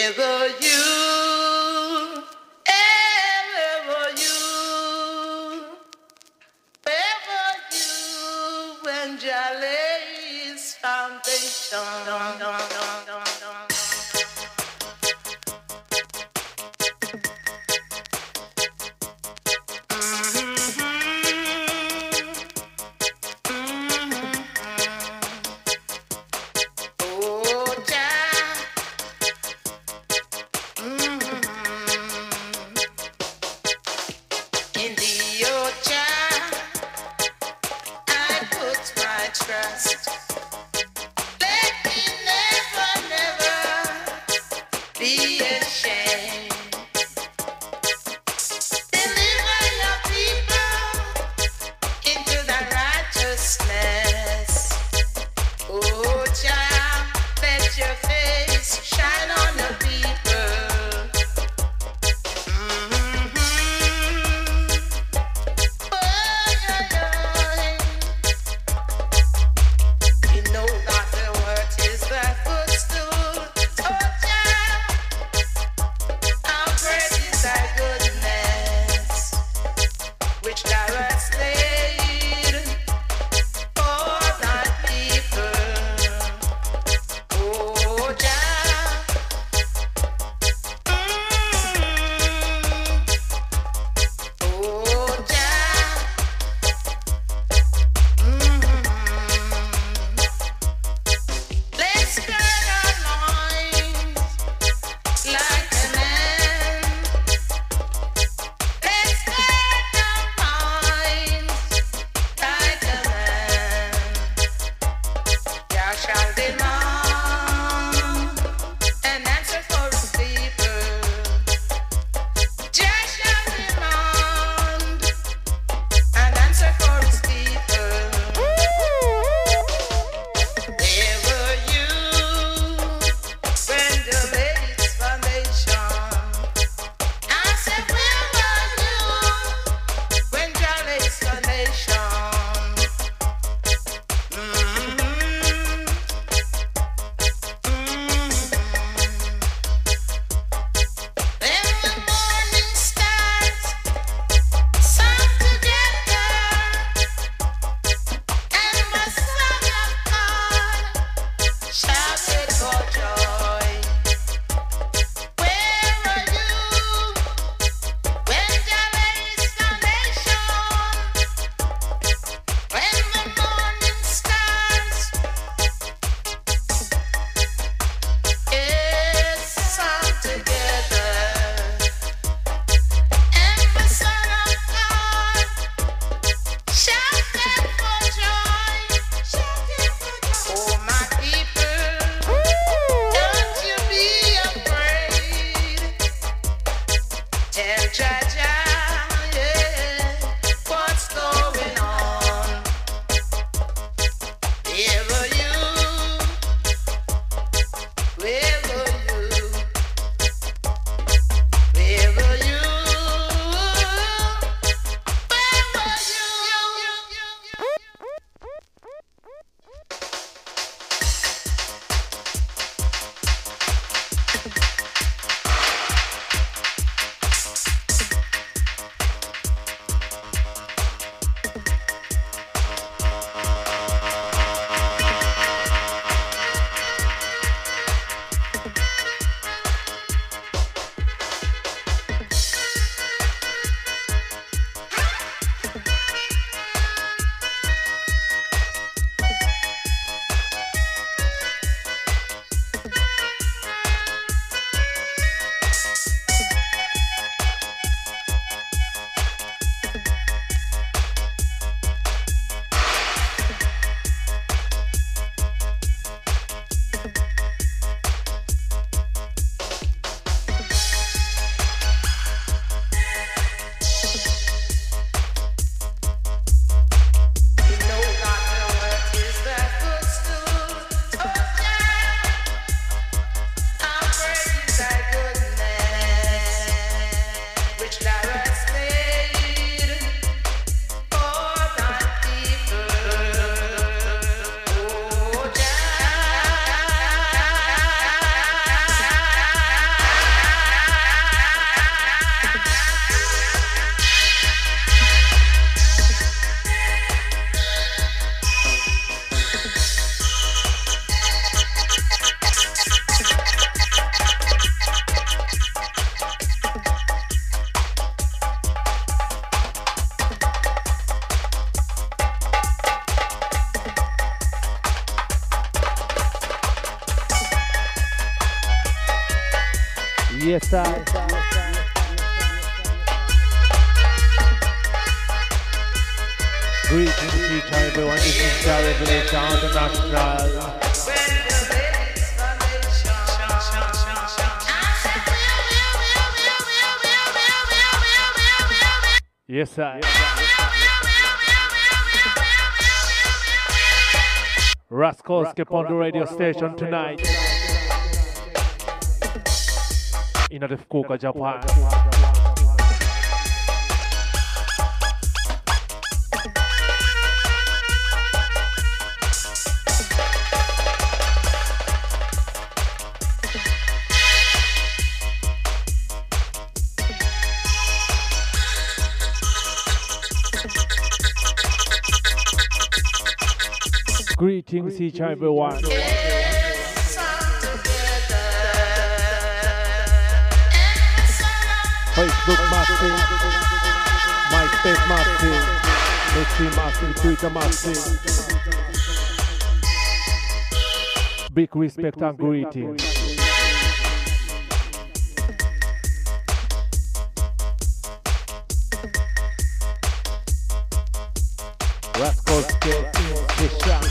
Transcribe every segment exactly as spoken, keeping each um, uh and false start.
Ever you, ever you, ever you, when Jah lays foundation. Trust. Let me never, never be ashamed. Deliver your people into the righteousness. Oh, child, let your face shine on the people. Mm-hmm. Yes, I. Greetings to each and everyone. This is the Revelation International. Yes, sir. Rascals keep on the radio station tonight. In the Fukuoka, Japan. Greetings each and everyone. Facebook massive, MySpace massive, Mixing massive, Twitter massive. Big respect and greetings. Rascals get this shot.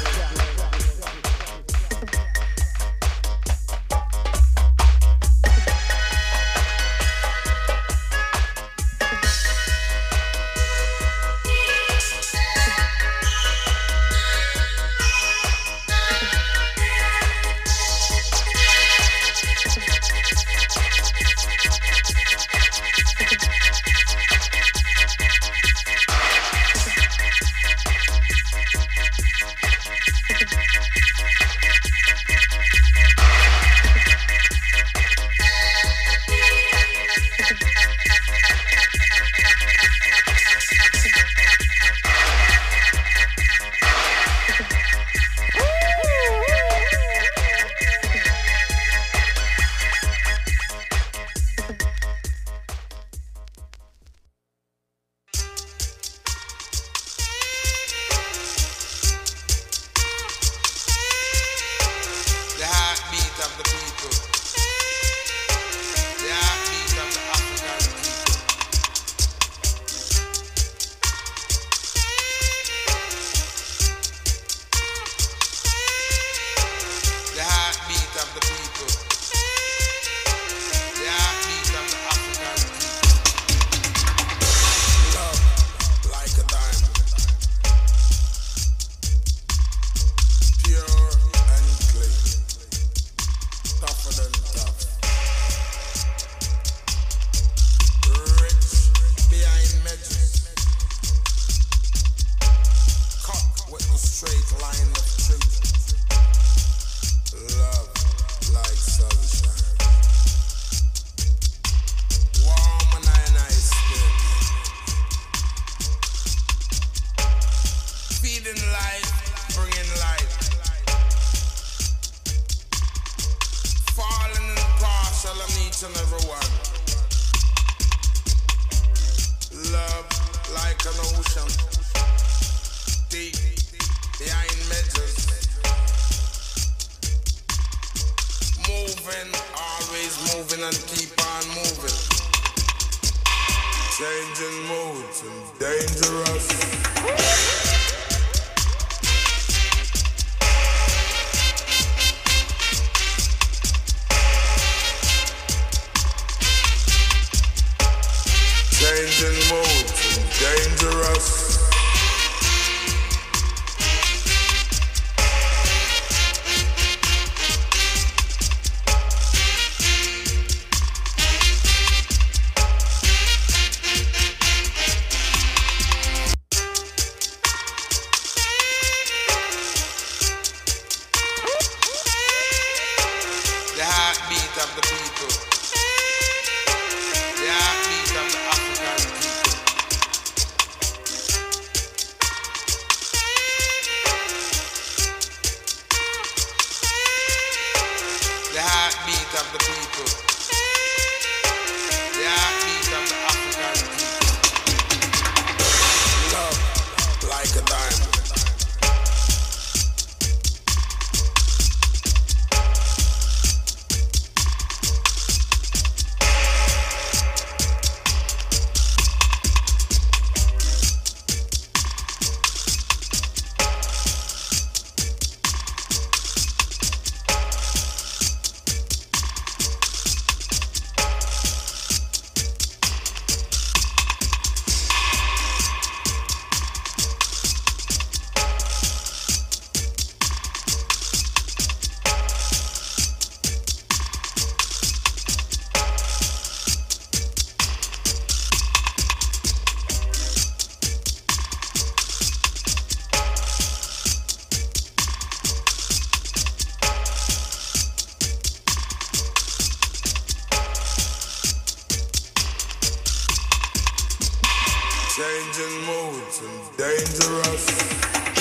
Changing moods and dangerous.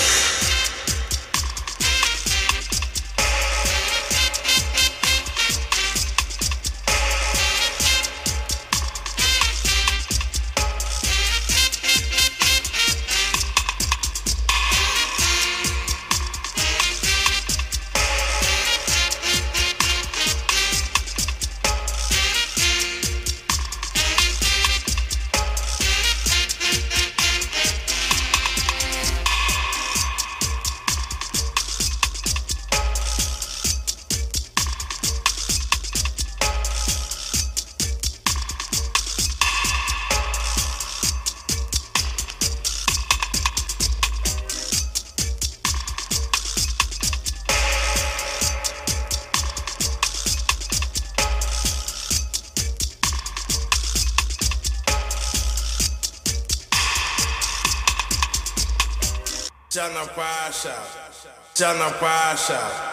Jana Pasha, Jana Pasha.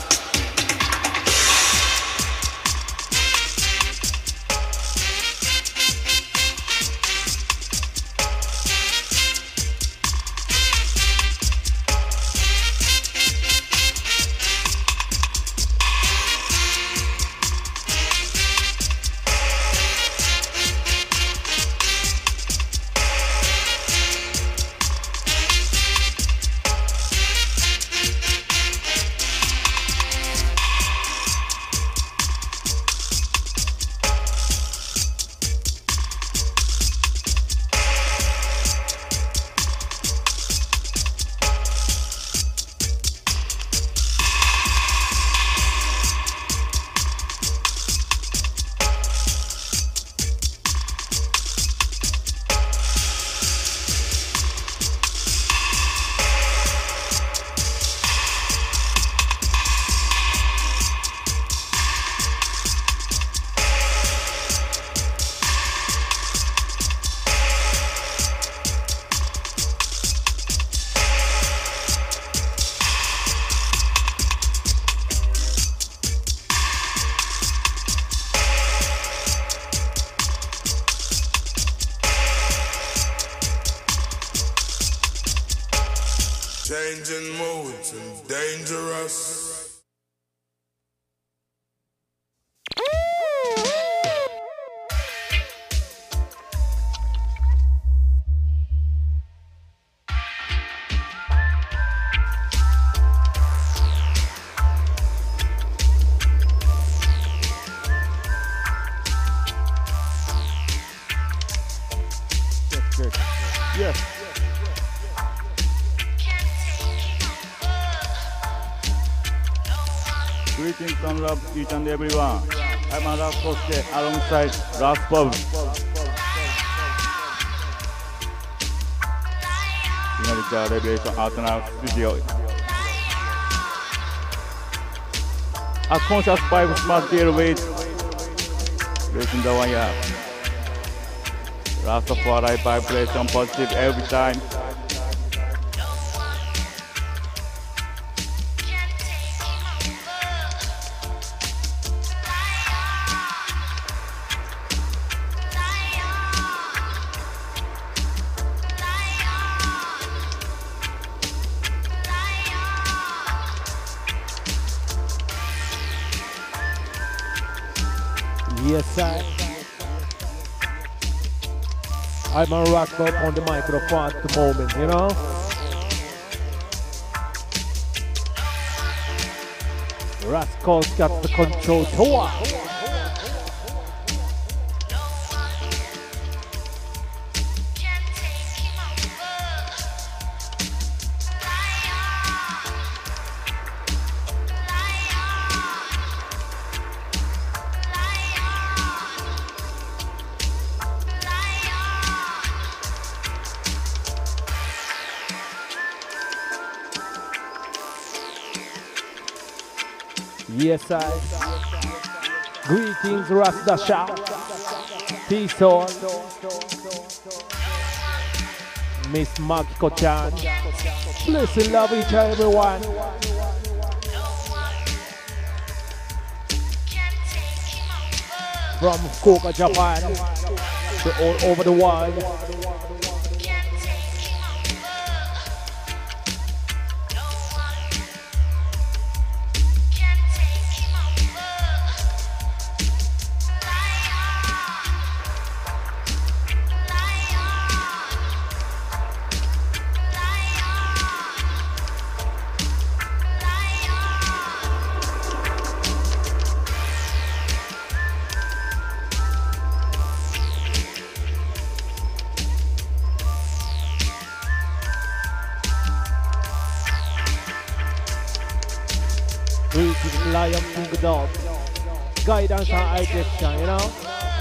Changing moods and dangerous. Yes, yes. Yes. Greetings and love each and everyone. I'm Aras Kosuke alongside Ras Bob. United Revelation Art Now Studio. A conscious vibes must deal with raising the wire. Rastafari vibration positive every time. Yes, I. I'm a rock up on the microphone at the moment, you know? Rascal's got the control tower. Yes, I. Greetings, Rasta Shout. Peace on. Miss Makiko Chan. Blessing love each and everyone. From Fukuoka, Japan, to all over the world. Lion King Dog. Guidance and eye direction, you know?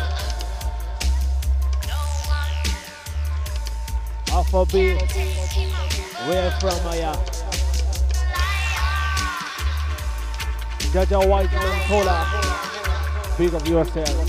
Afrobeat, where from Maya? Jaja Wiseman Tola, big of yourself.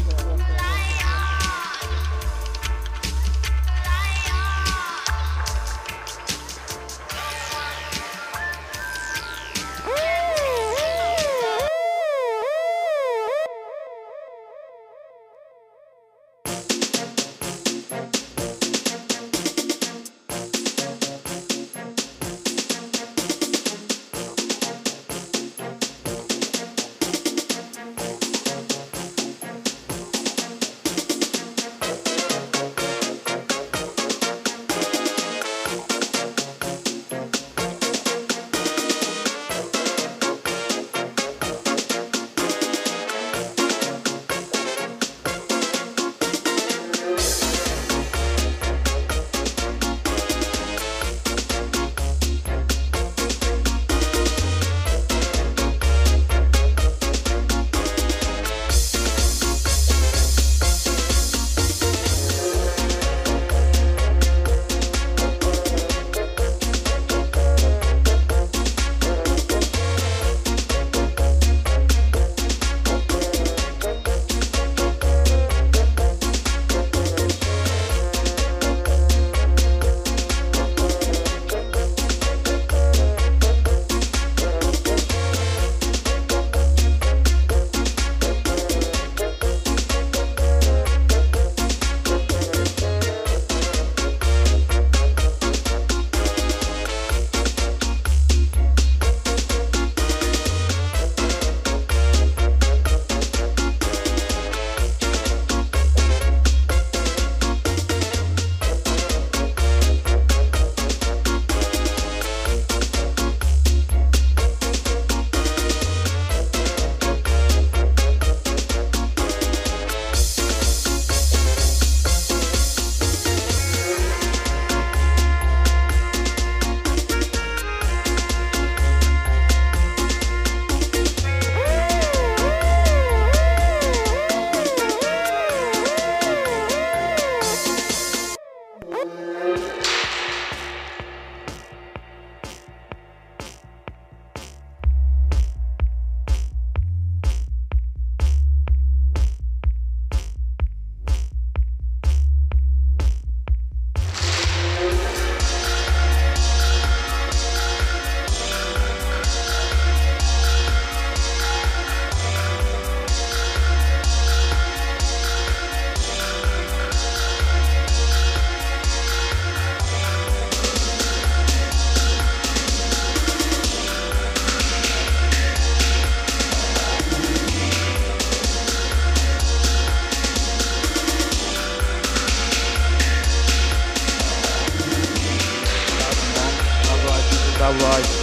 Right.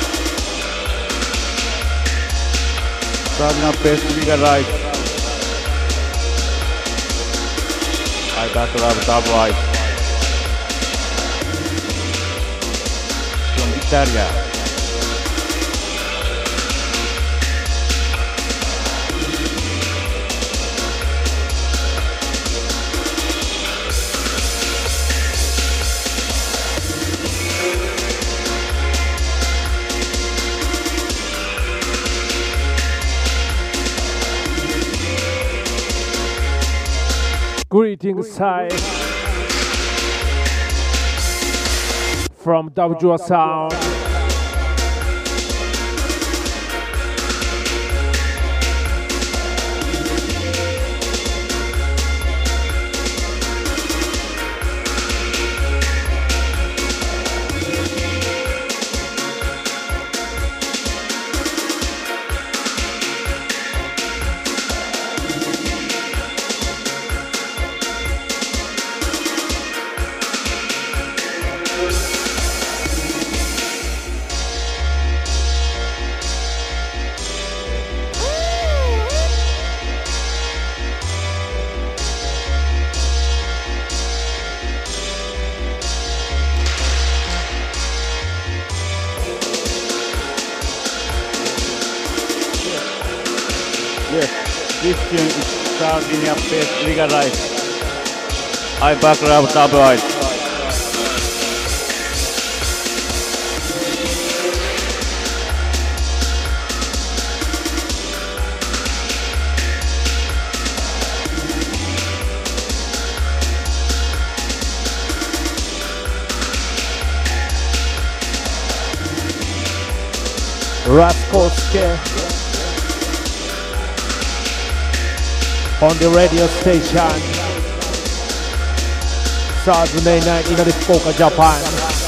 Starting up pastry right. I got to have top right. From Italia. Greetings, Sai, from Dabjua Sound. This tune is starting up with legalized. I back up tabloid. Raskoski on the radio station Saturday night in the Fukuoka, Japan.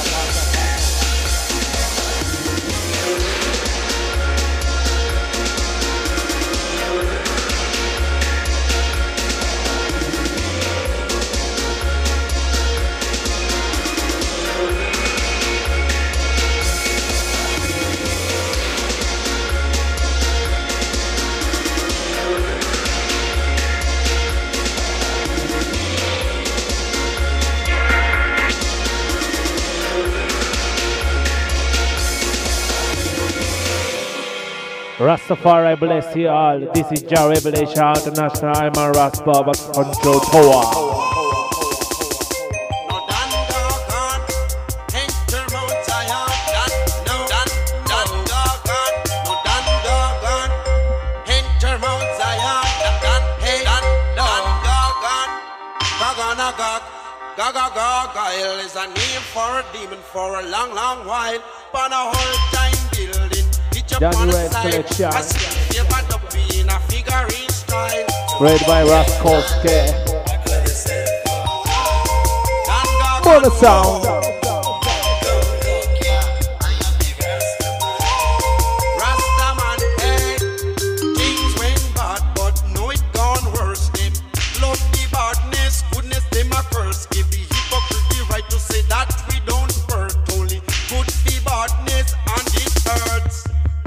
Rastafari bless you all. This is Jah Revelation International. I'm a Raspa Control Tower. Gargoyle is a name for a demon for a long, long while. But a whole time building. Danny Red Collection. Read by Raskoski. For the sound. Rastaman, hey, things went bad, but no it gone worse. Them love the badness, goodness, them a curse. Give the hypocrite the right to say that we don't hurt. Only good the badness and it hurts.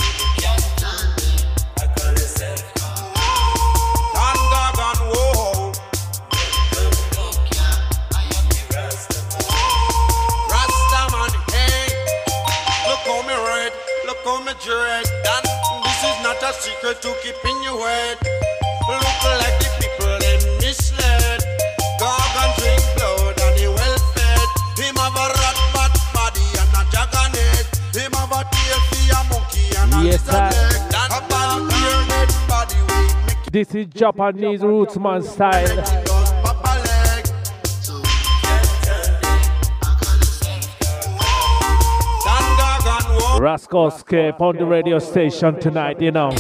Dread. And this is not a secret to keep in your head. Look like the people they misled. Dog and drink blood and he well fed. Him have a rat fat body and a jaganet. Him have a tail for a monkey and a yes, little leg. And a bad bearded body we make. This is Japanese rootsman style. Raskoski on the radio station tonight, you know.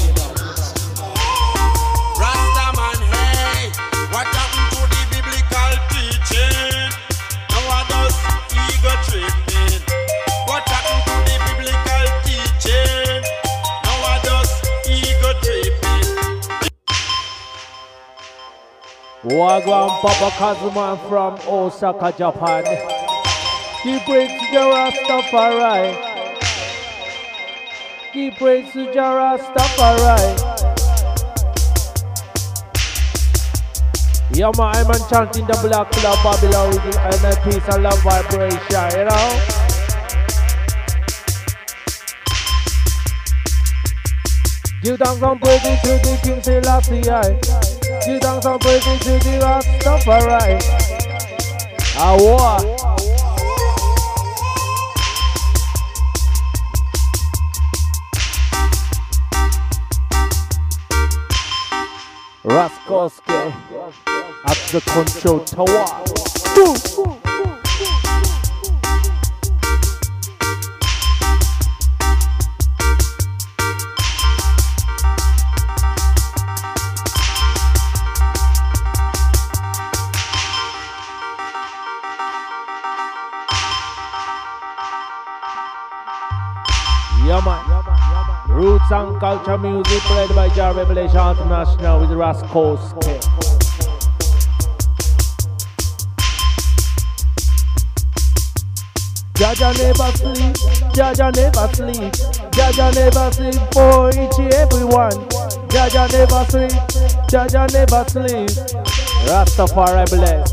Rastaman, hey, what happened to the biblical teaching? Now I does ego tripping. What happened to the biblical teaching? Now I does ego tripping. Wagwan Papa Kazuman from Osaka, Japan. He brings the Rastafari. He prays to Jah Rastafari. Yeah, man, I'm chanting the Black Club Babylon and a peace and love vibration, you know? Give thanks and praise to the King Selassie. Give thanks and praise to the Rastafari. Ah, what? Raskoski at the control tower. Boom. Yeah, man. Roots and culture music played by Jah Revelation International with Raskoski. Jah Jah never sleep, Jah Jah never sleep, Jah Jah never sleep for each everyone. Jah Jah never sleep, Jah Jah never sleep. Rastafari bless.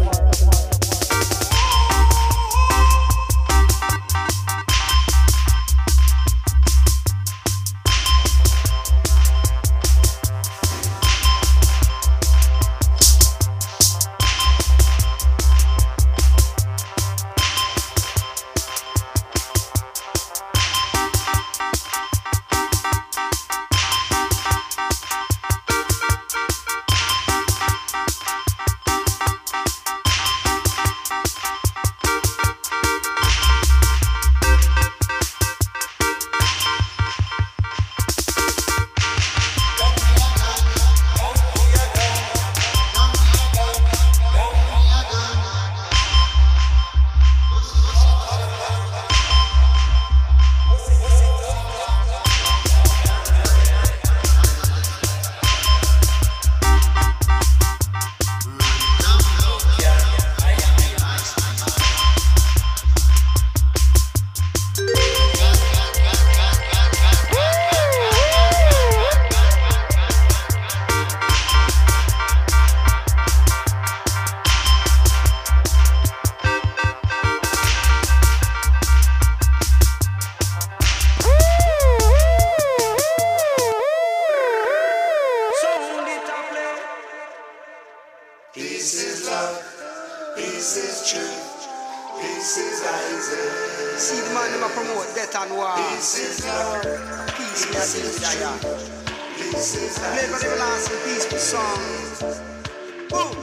See the man them a promote death and war. Peace, me a sing with ya. Play for the everlasting peaceful song. Boom.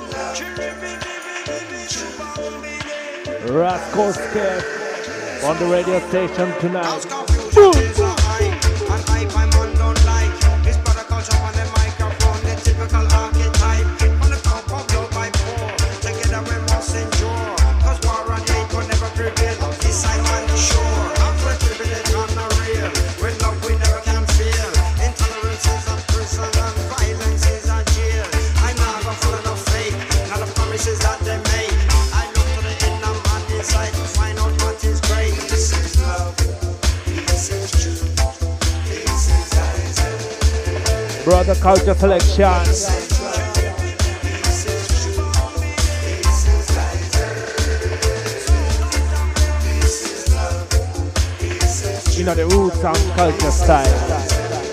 Rascal Scared on the radio station tonight. Boom. And hype my man don't like. It's brother culture on the microphone. The typical archetype. On the top of love by four. Together we must endure. Cause war and hate will never prevail. This I on the shore. After privilege on the real. With love we never can feel. Intolerance is a prison and violence is a jail. I'm not gonna follow no fake. Not the promises that they make. I look to the inner man inside to find out what is great. This is love. This is truth. This is Isaac. Brother Culture Selection. You know the roots and culture style.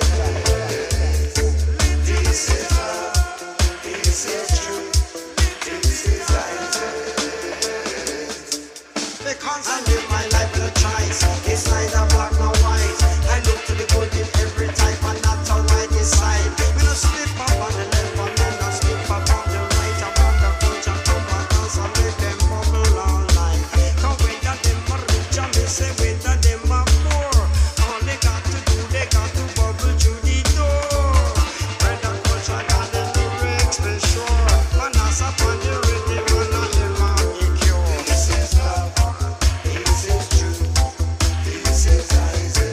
Because I live my life with a choice. It's neither black nor white. I look to the good in every type, and that's how I decide. We don't slip up on the left, and then I slip up on the right. I'm on the culture, come on, dance and make them bubble all night. Cause whether them are rich and they say whether them are poor, all they got to do, they got to bubble through the door. When the culture got the lyrics, be sure. Man, that's up on the rhythm, and I live on the cure. This is love. This is true. This is Isaac.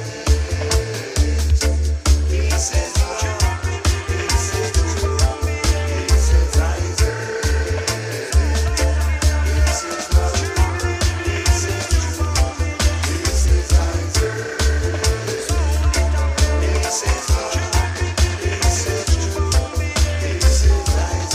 This is love. This is true. This is Isaac. This is love. This is true. This is Isaac. This is love. This is true. This is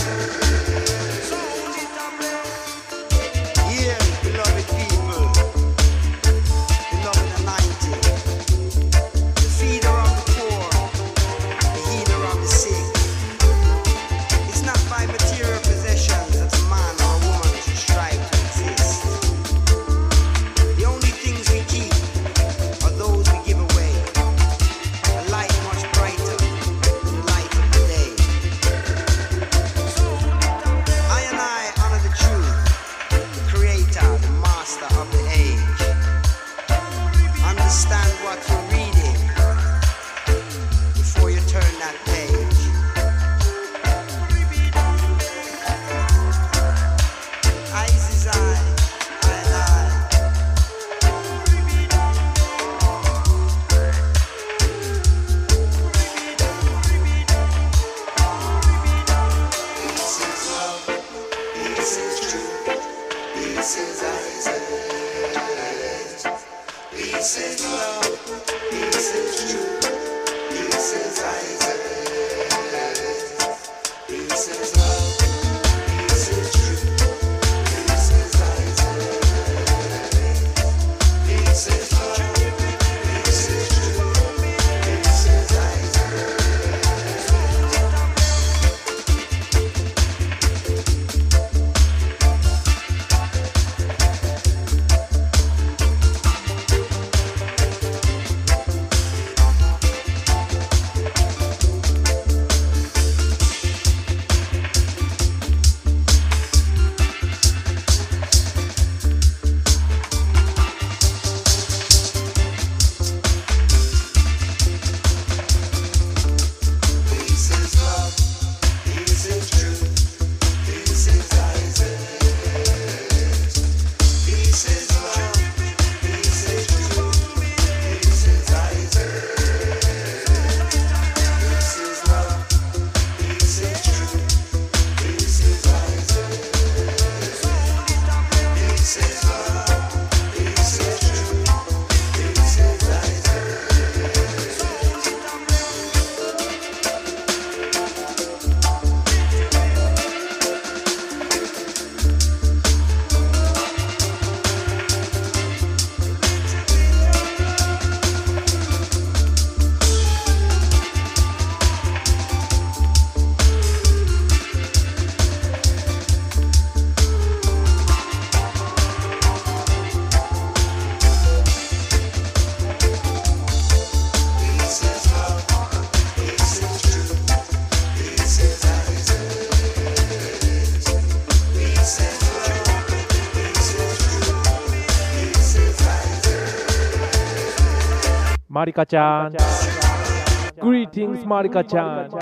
Isaac. Yeah, beloved people, beloved anointing, the feeder of the poor, the healer of the sick. It's not by material possessions that a man or a woman should strive to exist. The only things we keep are those we give away. A light much brighter than the light of the day. I and I honor the truth, the creator, the master of the age. Understand what you're reading before you turn that page. Eyes is eye, eye and eye. This is love, this is true, this is Isaac. This is love, this is true, this is Isaac. This is love, this is true, this is Isaac. This is love, this is true, this is Isaac. Marika-chan. Greetings, Marika-chan.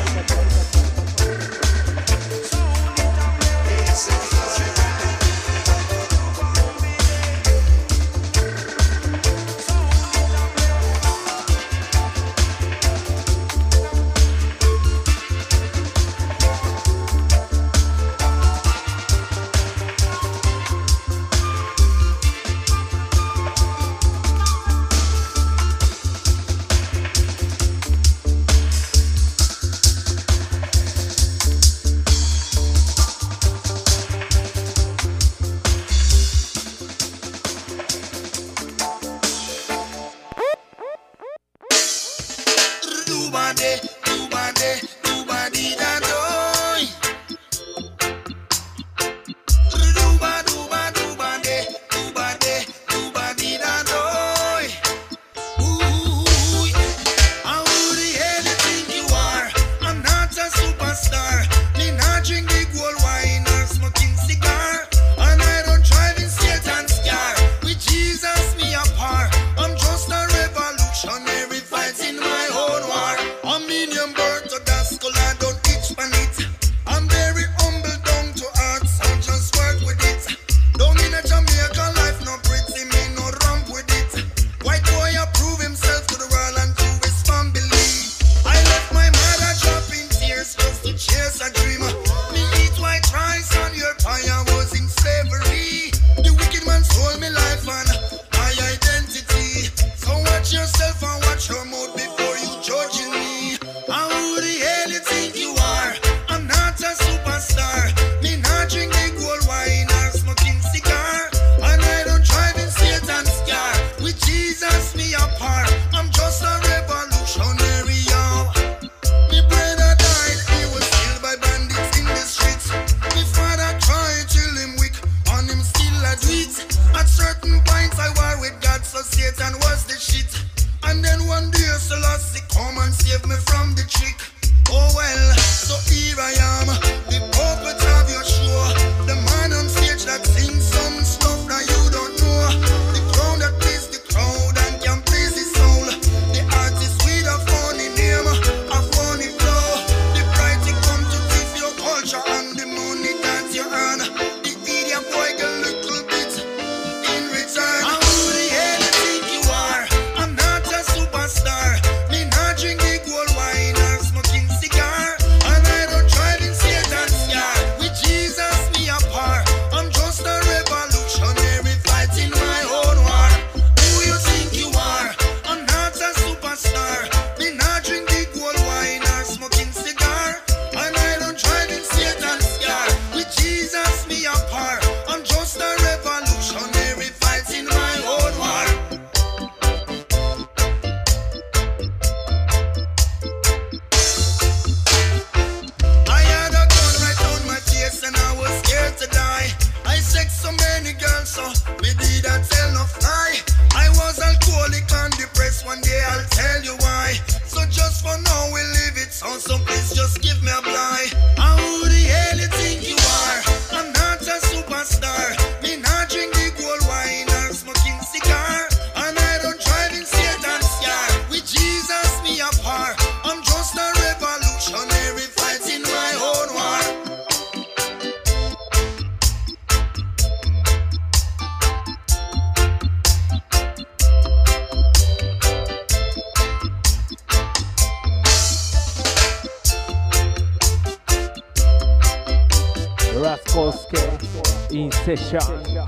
In session.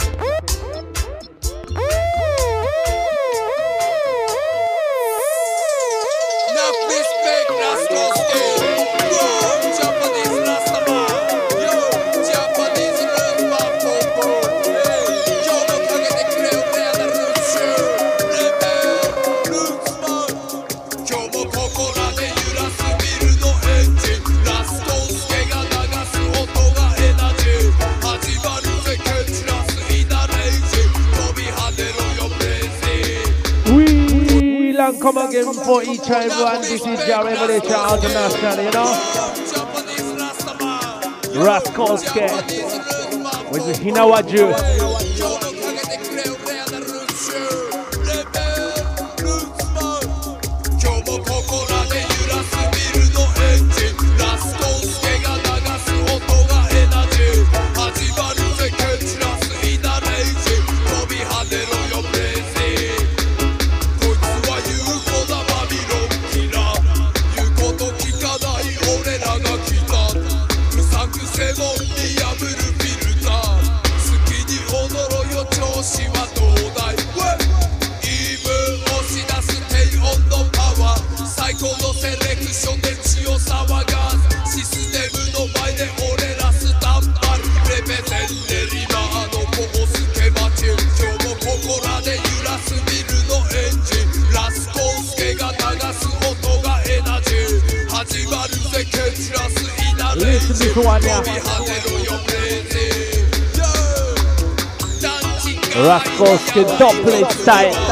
Come again for each and everyone. This is your Revelation International, you know. Raskolski with Hinawaju. ラスビルのエンジンラスコンスケが流す音がエナジー始まるぜ蹴散らすイナレイジ飛び跳ねろよプレイジラスコンスケドップレイスタイル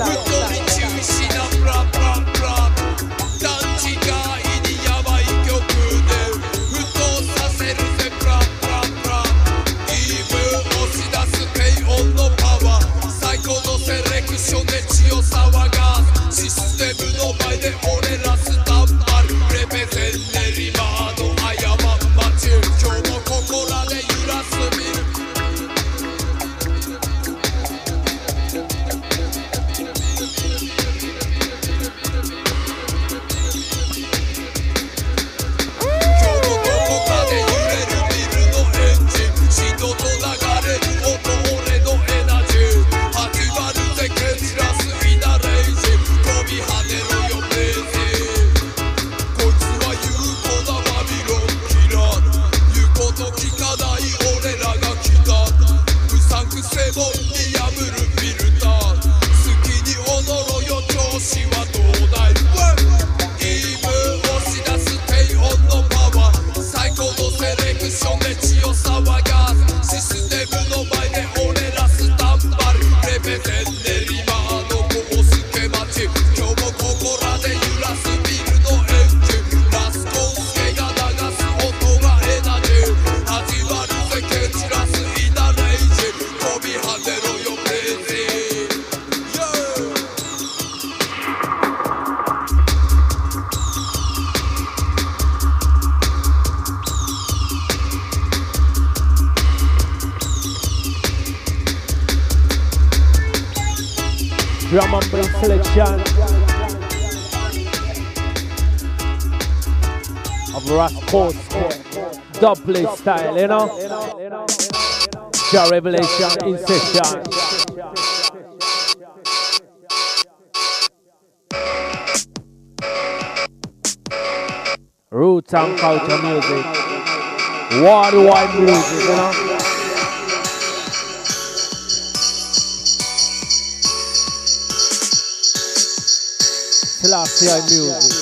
Drum and bass selection of Rasco's double style, you know? Jah Revelation in session. Roots and culture music, worldwide music, you know? Selassie music.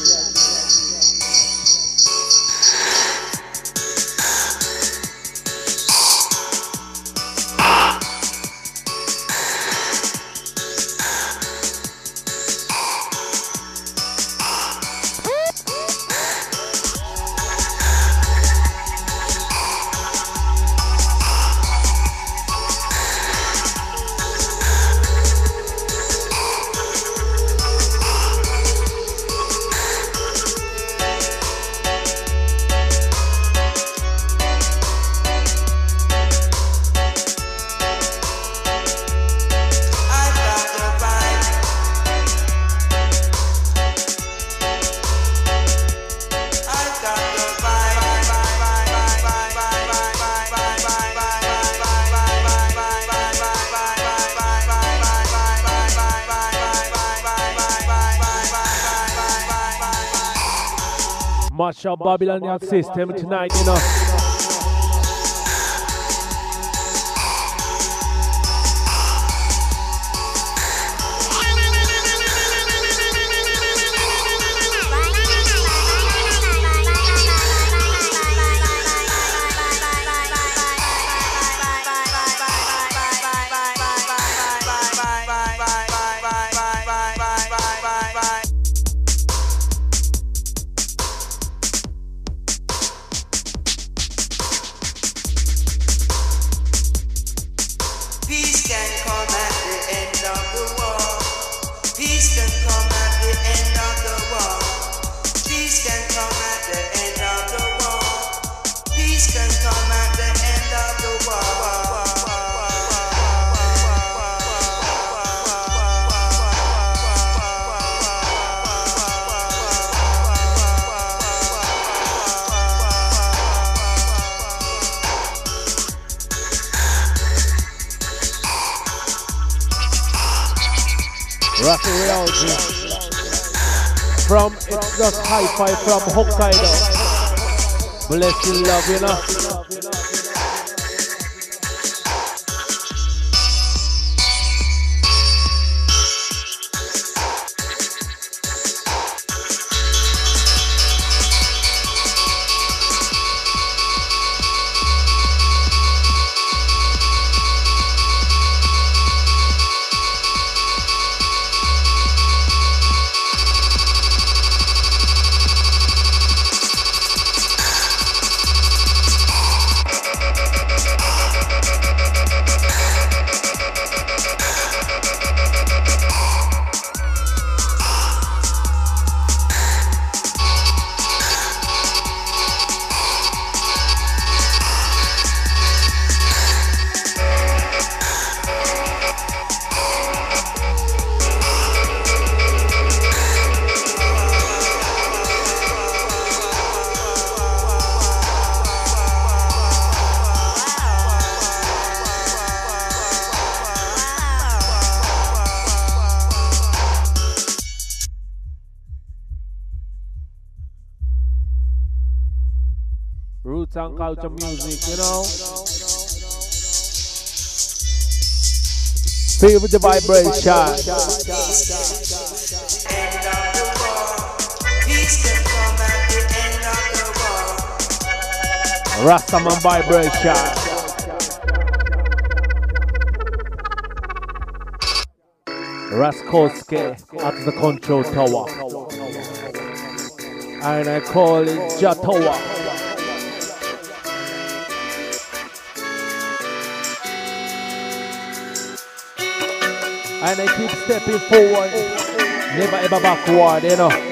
Mash up Babylonian system tonight, you know. From It's Just Hi-Fi from Hokkaido. Bless you, love, you know. Roots and culture music, you know. Feel with the vibration. End of the war. Peace can come at the end of the war. Rastaman vibration. Raskowski at the control tower. And I call it Jatowa. And I keep stepping forward, never ever backward, you know.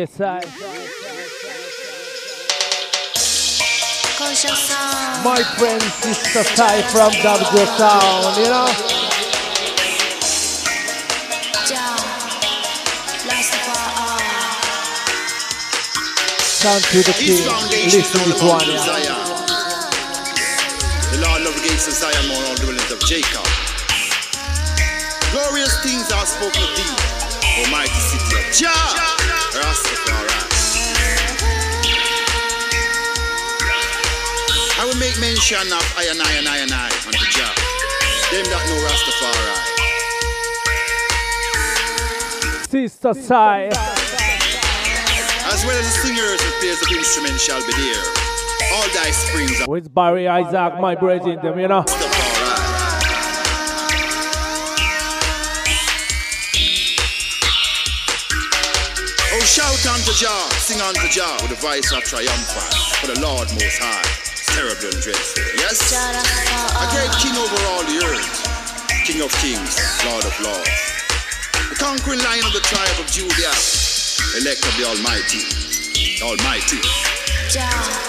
Yes, I. My friend, Sister Sai from W Town, you know. Sound to the king. Listen to this one, yeah. The Lord love the gates of Zion, more all the dwellings of Jacob. Glorious things are spoken of thee, O mighty city of Jah, Rastafari. I will make mention of I and I and I and I unto Jah, them that know Rastafari. Sister Sai. As well as the singers and players of instruments shall be there. All thy springs are with Barry Isaac, my brethren, them, you know. Oh, shout unto Jah, sing unto Jah with a voice of triumphant. For the Lord Most High, terrible and dreadful. Yes, a great King over all the earth, King of kings, Lord of lords, the conquering Lion of the tribe of Judah, elect of the Almighty, the Almighty. Jah.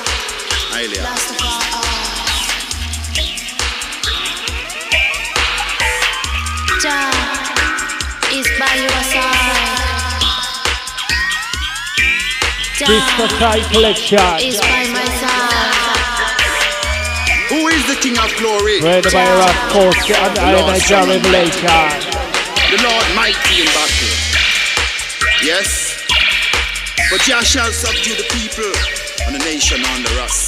Jah is by your side. Sister Sai collection is by my side. Who is the King of glory? Read by Raskowski and I Jah Revelation. The Lord mighty in battle. Yes. But Jah shall subdue the people and the nation under us.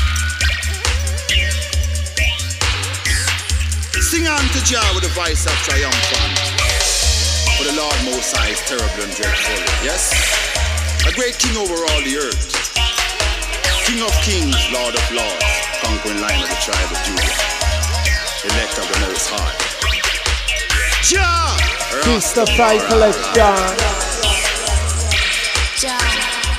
Sing unto Jah with a voice of triumphant. For the Lord Most High is terrible and dreadful. Yes, a great King over all the earth, King of kings, Lord of lords, conquering Lion of the tribe of Judah, elect of the Most High. Jah, Sister Sai collection. Jah,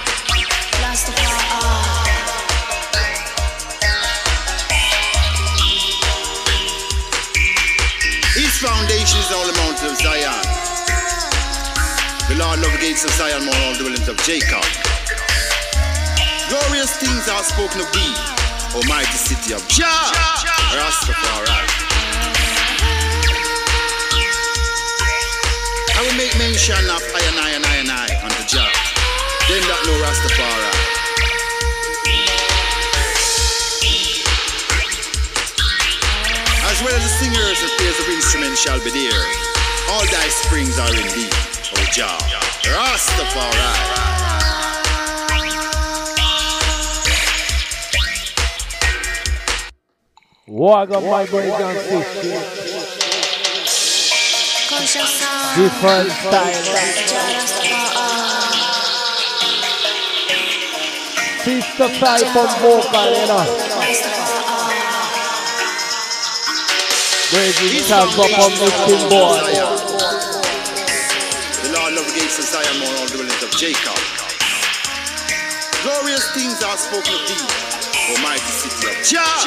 His foundation is all the mountains of Zion. The Lord love the gates of Zion, more all the dwellings of Jacob. Glorious things are spoken of thee, O mighty city of Jah, Rastafari. I will make mention of I and I and I and I unto Jah, them that know Rastafari. As well as the singers and players of instruments shall be there. All thy springs are in thee, O Jah, Rastafari. What got my brothers and sisters? Different style. Sister type on vocal, you know. Bridget stands up on the board. The Lord love the gates of Zion, more all the dwellings of Jacob. Glorious things are spoken of thee, O mighty city of Jah.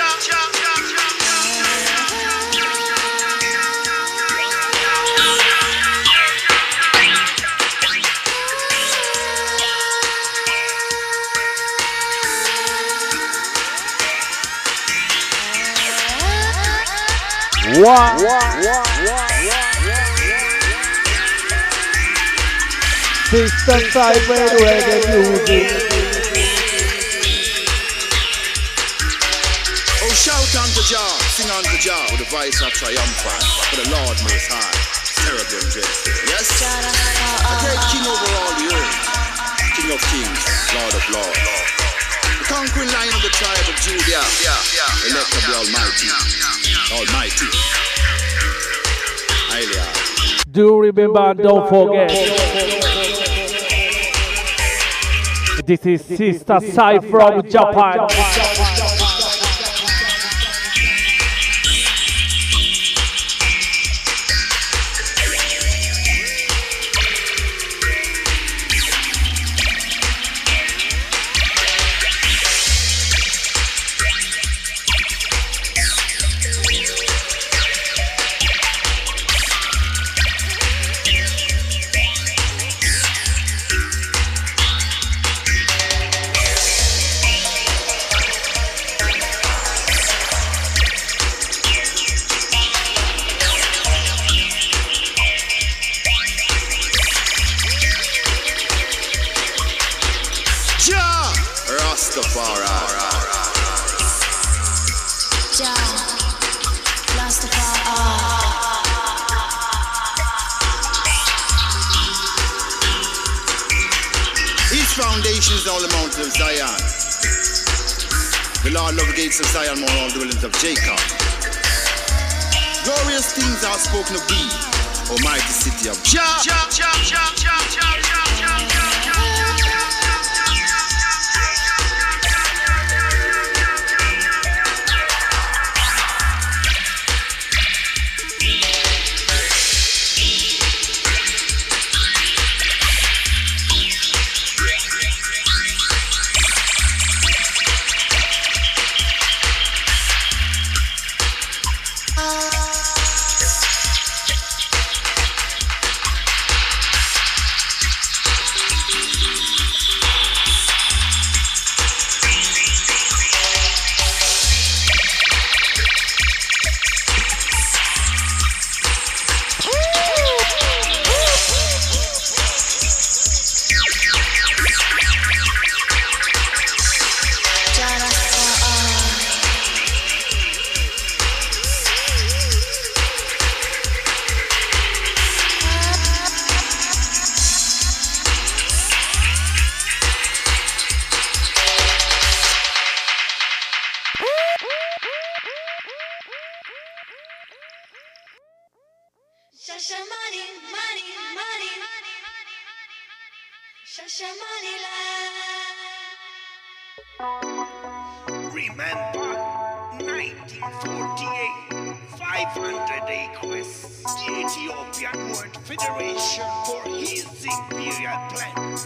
What? Sister Sai made reggae music. Oh, shout unto Jah, sing unto Jah with a voice of triumphant. For the Lord Most High, terrible and dreadful. Yes, a great King over all the earth, King of kings, Lord of lords, the conquering Lion of the tribe of Judah, elect of the Almighty, Almighty. Do remember, don't forget. This is Sister Sai from Japan. His foundation is all the mountain of Zion. The Lord love the gates of Zion, more all the dwellings of Jacob. Glorious things are spoken of thee, almighty city of Jah. Jah, Jah, Jah, Jah, Jah, Jah, Jah, Jah, Jah. Remember nineteen forty-eight, five hundred acres, the Ethiopian World Federation for his imperial plan.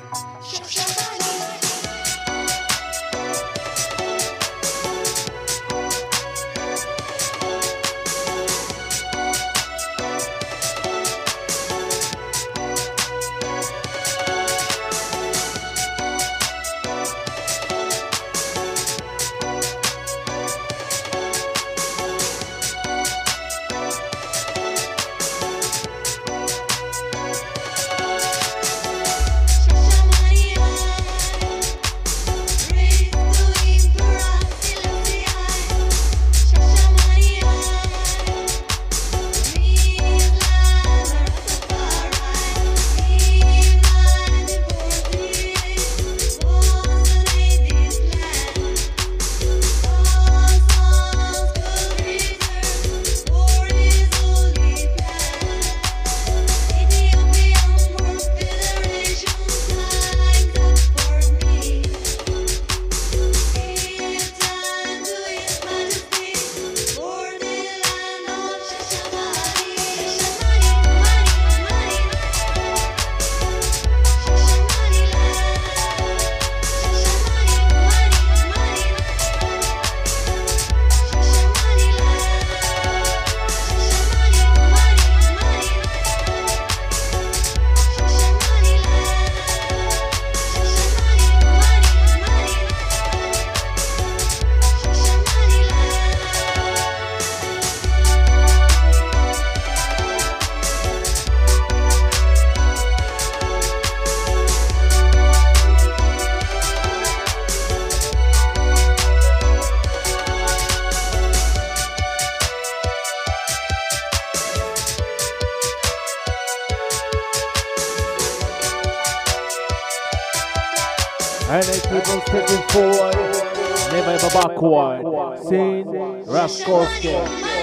And they keep on stepping forward, never ever backward. Sin Raskowski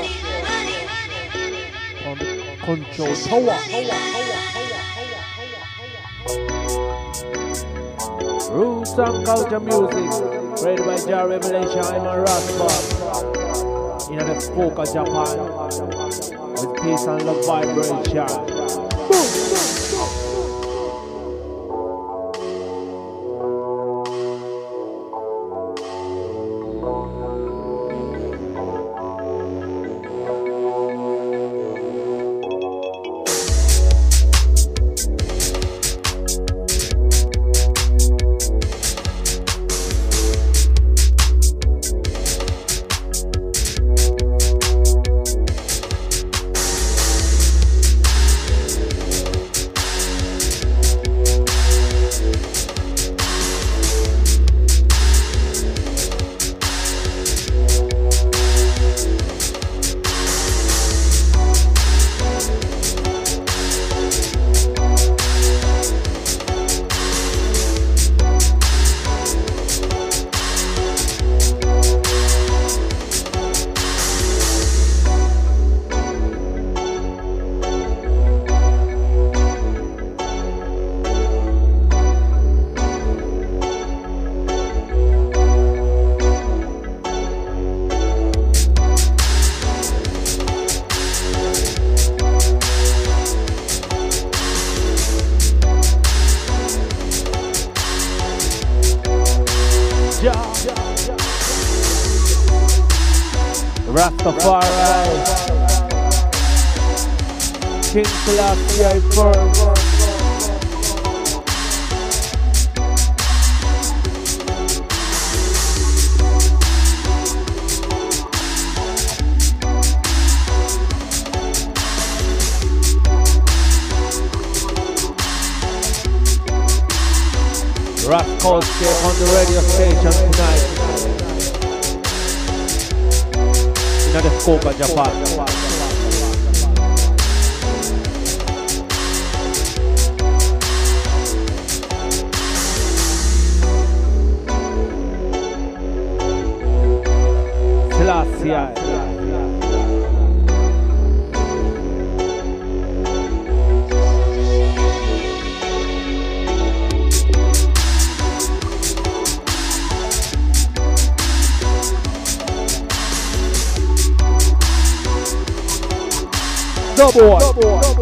on the control tower. Roots and culture music, played by Jah Revelation. I'm a Rascal in the Fukuoka, Japan, with peace and love vibration. Boom. Rastafari, King Selassie first. Raskowski on the radio station tonight in the Fukuoka, Japan. Selassie. Double. Double. Double.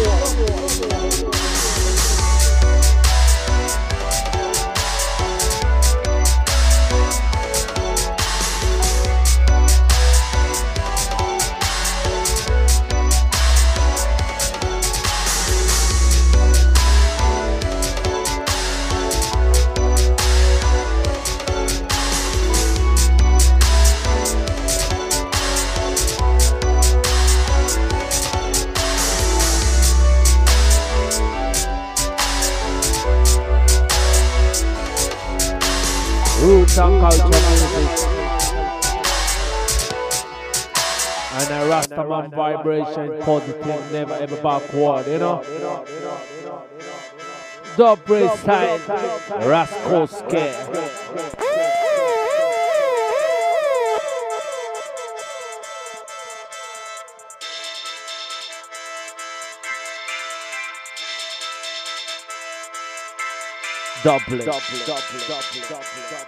Roots and culture music and a Rastaman vibration, positive, never ever backward, you know. Double side, Raskowski. Double, double, double, double, double, double.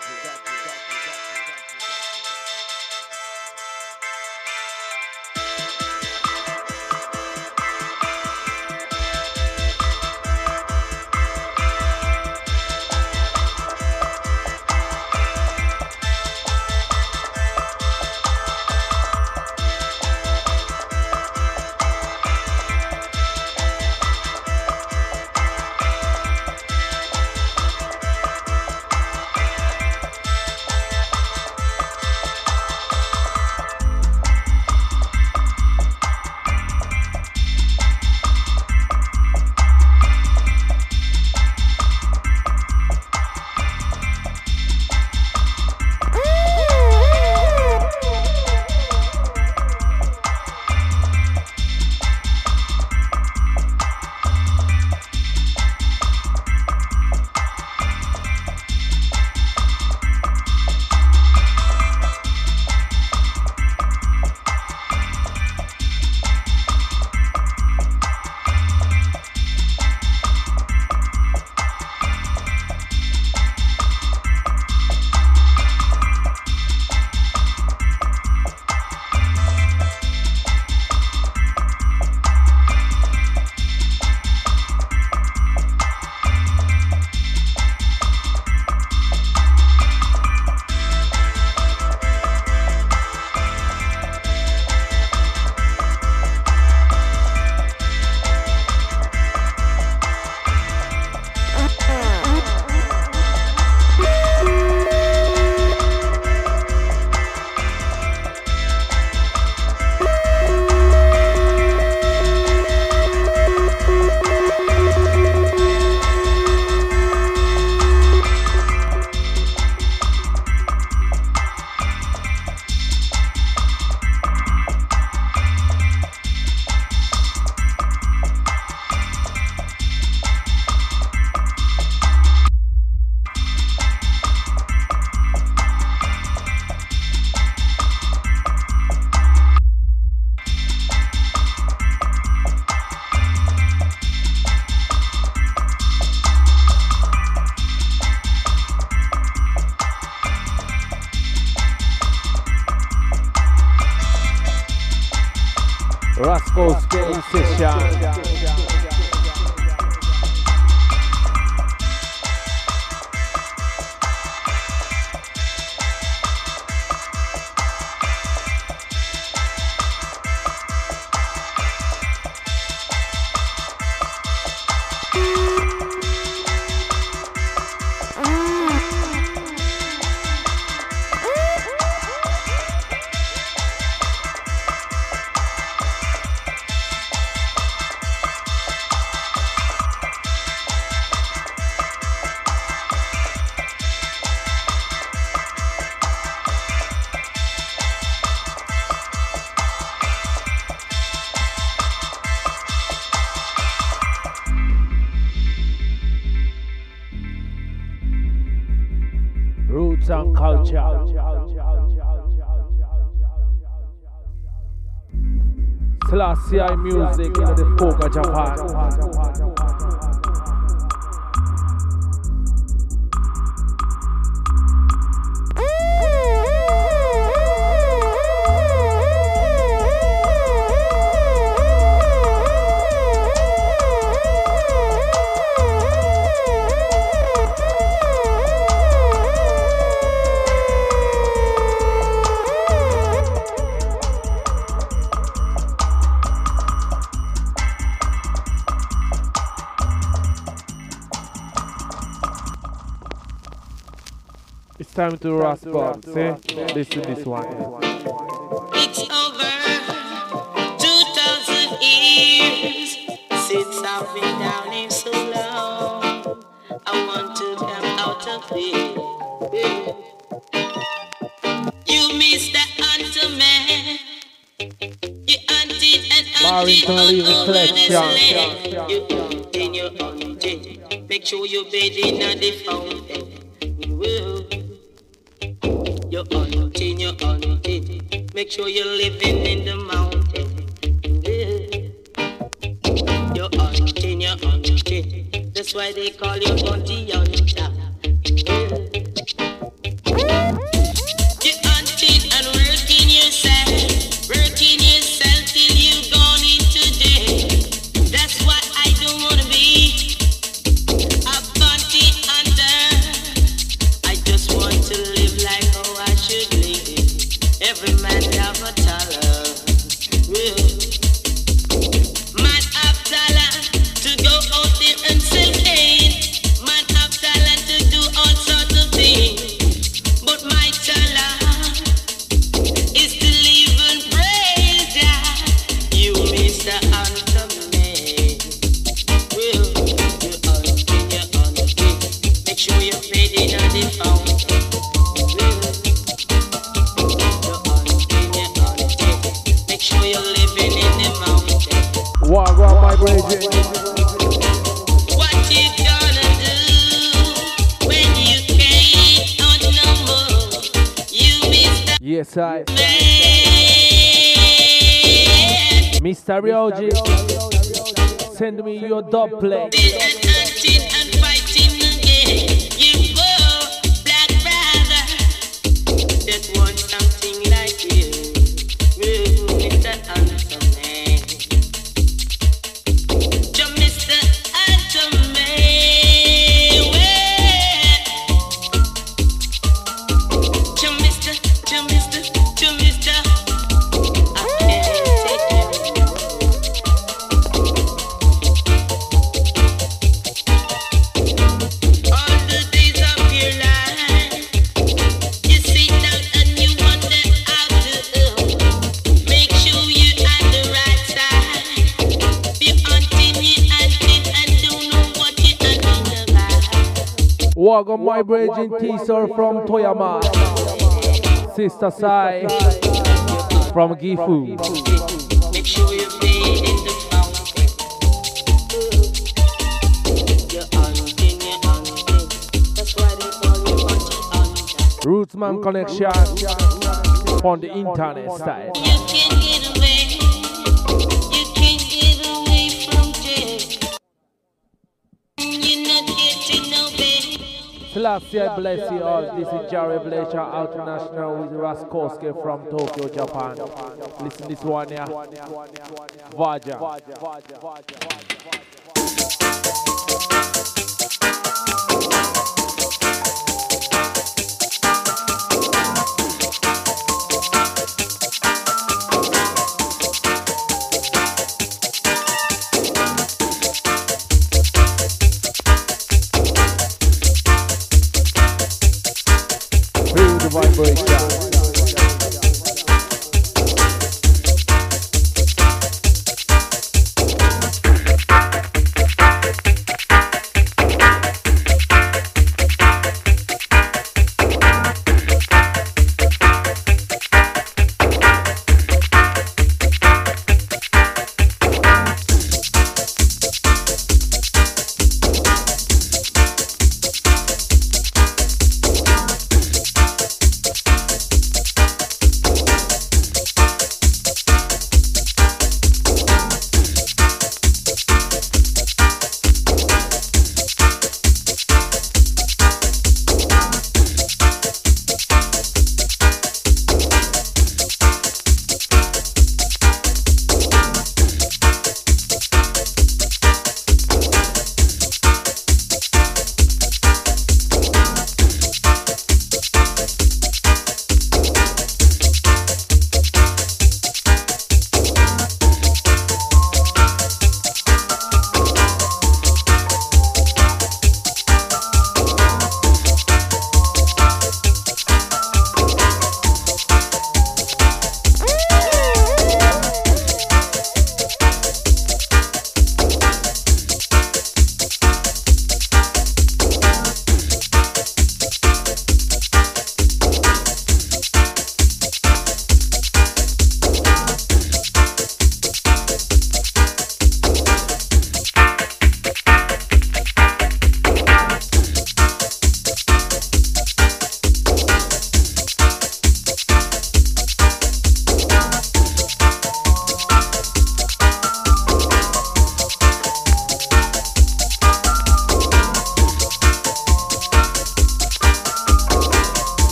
Raskowski in session. culture. Selassie music in the folk of Japan. It's time to rasp, see? Listen to this one. It's over two thousand years since I've been down here so long. I want to come out of it. You Mister Hunter Man, you hunted and hunted all over this land. You hunting, you hunting. Make sure you're bathing at the fountain. Whoa. You're hunting, you're hunting. Make sure you're living in the mountain. Yeah. You're hunting, you're hunting. That's why they call you Bounty Hunter. Yeah. You're hunting and working yourself, working yourself till you're gone into death. That's why I don't wanna be a bounty hunter. I just want to live like should live. Every man have a talent. Yeah. Man have talent to go out there and sell cane. Man have talent to do all sorts of things. But my talent is to live and praise God. You Mister Hunter Man. Well, you're hunting, you're hunting. Make sure you're fading on the fountain. Walk on my bridge. What you gonna do when you can't on no more? You Mister Yes, I. Mister Ryoji, send me your dub play. Hunting and fighting again. You poor black brother that want something like you. Mister Hunter Man. Mister Hunter Man. Mister, Mister, Mister, I can't take it anymore. All the days of your life, you sit down and you wonder how to make sure you're on the right side. You're hunting, you're hunting, and don't know what you're hunting about. Walk on my bridge in T-Sir from Toyama. Sister Sai from Gifu. Make sure you bathe in the fountain. You're hunting, you're hunting. That's why they call you Bounty Hunter. Rootsman Connection on the internet side. You can get away. You can get away from jail. You're not getting no bail. Selassie, I bless you all. This is Jerry Blacher International with Raskowski from Tokyo, Japan. Listen this one here. Vaja. Feel the vibration.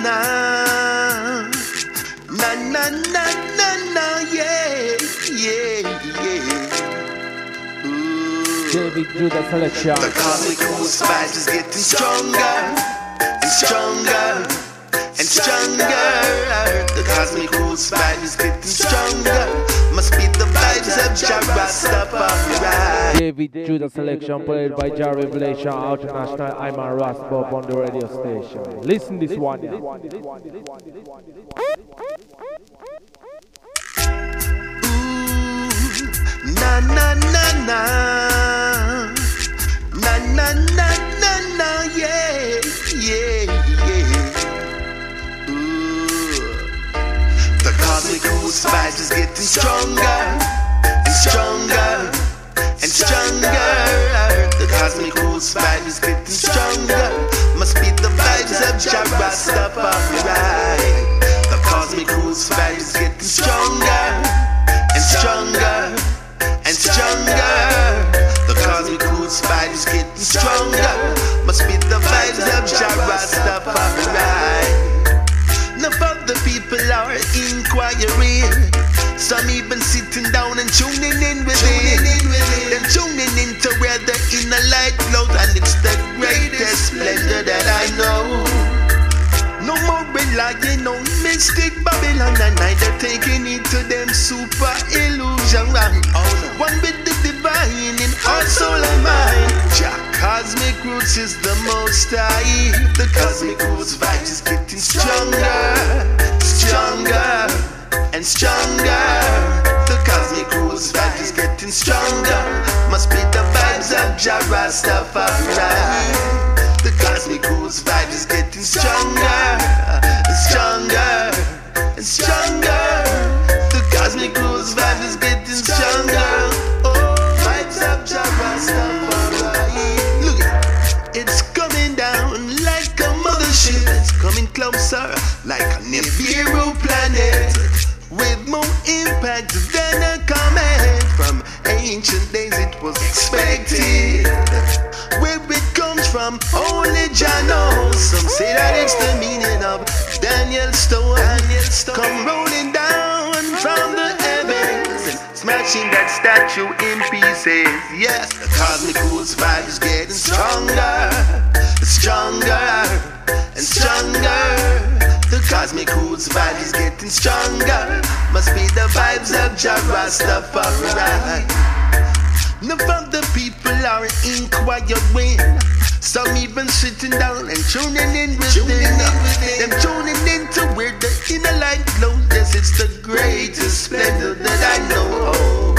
na. Na na na na na, yeah, yeah, yeah. Ooh. David Judah selection. The cosmic roots fight is getting stronger and stronger and stronger. The cosmic roots fight is getting stronger. Must be the vibes of Jah Rastafari. David Judah selection played by Jah Revelation International. I'm a Rastbop on the radio station. Listen this one. Yeah. Na na na na, na na na na na, yeah, yeah, yeah. Ooh. The cosmic roots fight is getting stronger and stronger and stronger. The cosmic roots fight is getting stronger. Must be the vibes of Jah Rastafari. The cosmic roots fight is getting stronger and stronger and stronger. The cosmic roots fight is getting stronger. Must be the vibes of Jah Rastafari. Enough of the people are inquiring. Some even sitting down and tuning in with it. Them tuning into where the inner light glows, and it's the greatest splendor that I know. No more relying on mystic Babylon, and neither taking it to them super illusion. One with the divine in our soul and mind. Jah cosmic roots is the most high. The cosmic roots vibe is getting stronger, stronger and stronger. The cosmic roots vibe is getting stronger. Must be the vibes of Jah Rastafari. The cosmic roots vibe is getting stronger, stronger, and stronger. The cosmic roots vibe is getting stronger. Oh, vibes of Jah Rastafari. Look, it's coming down like a mothership. It's coming closer like a Nibiru planet, with more impact than a comet. From ancient days it was expected. Where it comes from, only Jah knows. Some say that it's the meaning of Daniel Stone. Daniel Stone. Come rolling down from the heavens, smashing that statue in pieces. Yes, the cosmic roots vibe is getting stronger, stronger, and stronger. The cosmic roots vibe is getting stronger. Must be the vibes of Jah Rastafari. None of the people are inquiring. Some even sitting down and tuning in with tuning them. In with them tuning into where the inner light glows. Yes, it's the greatest splendor that I know.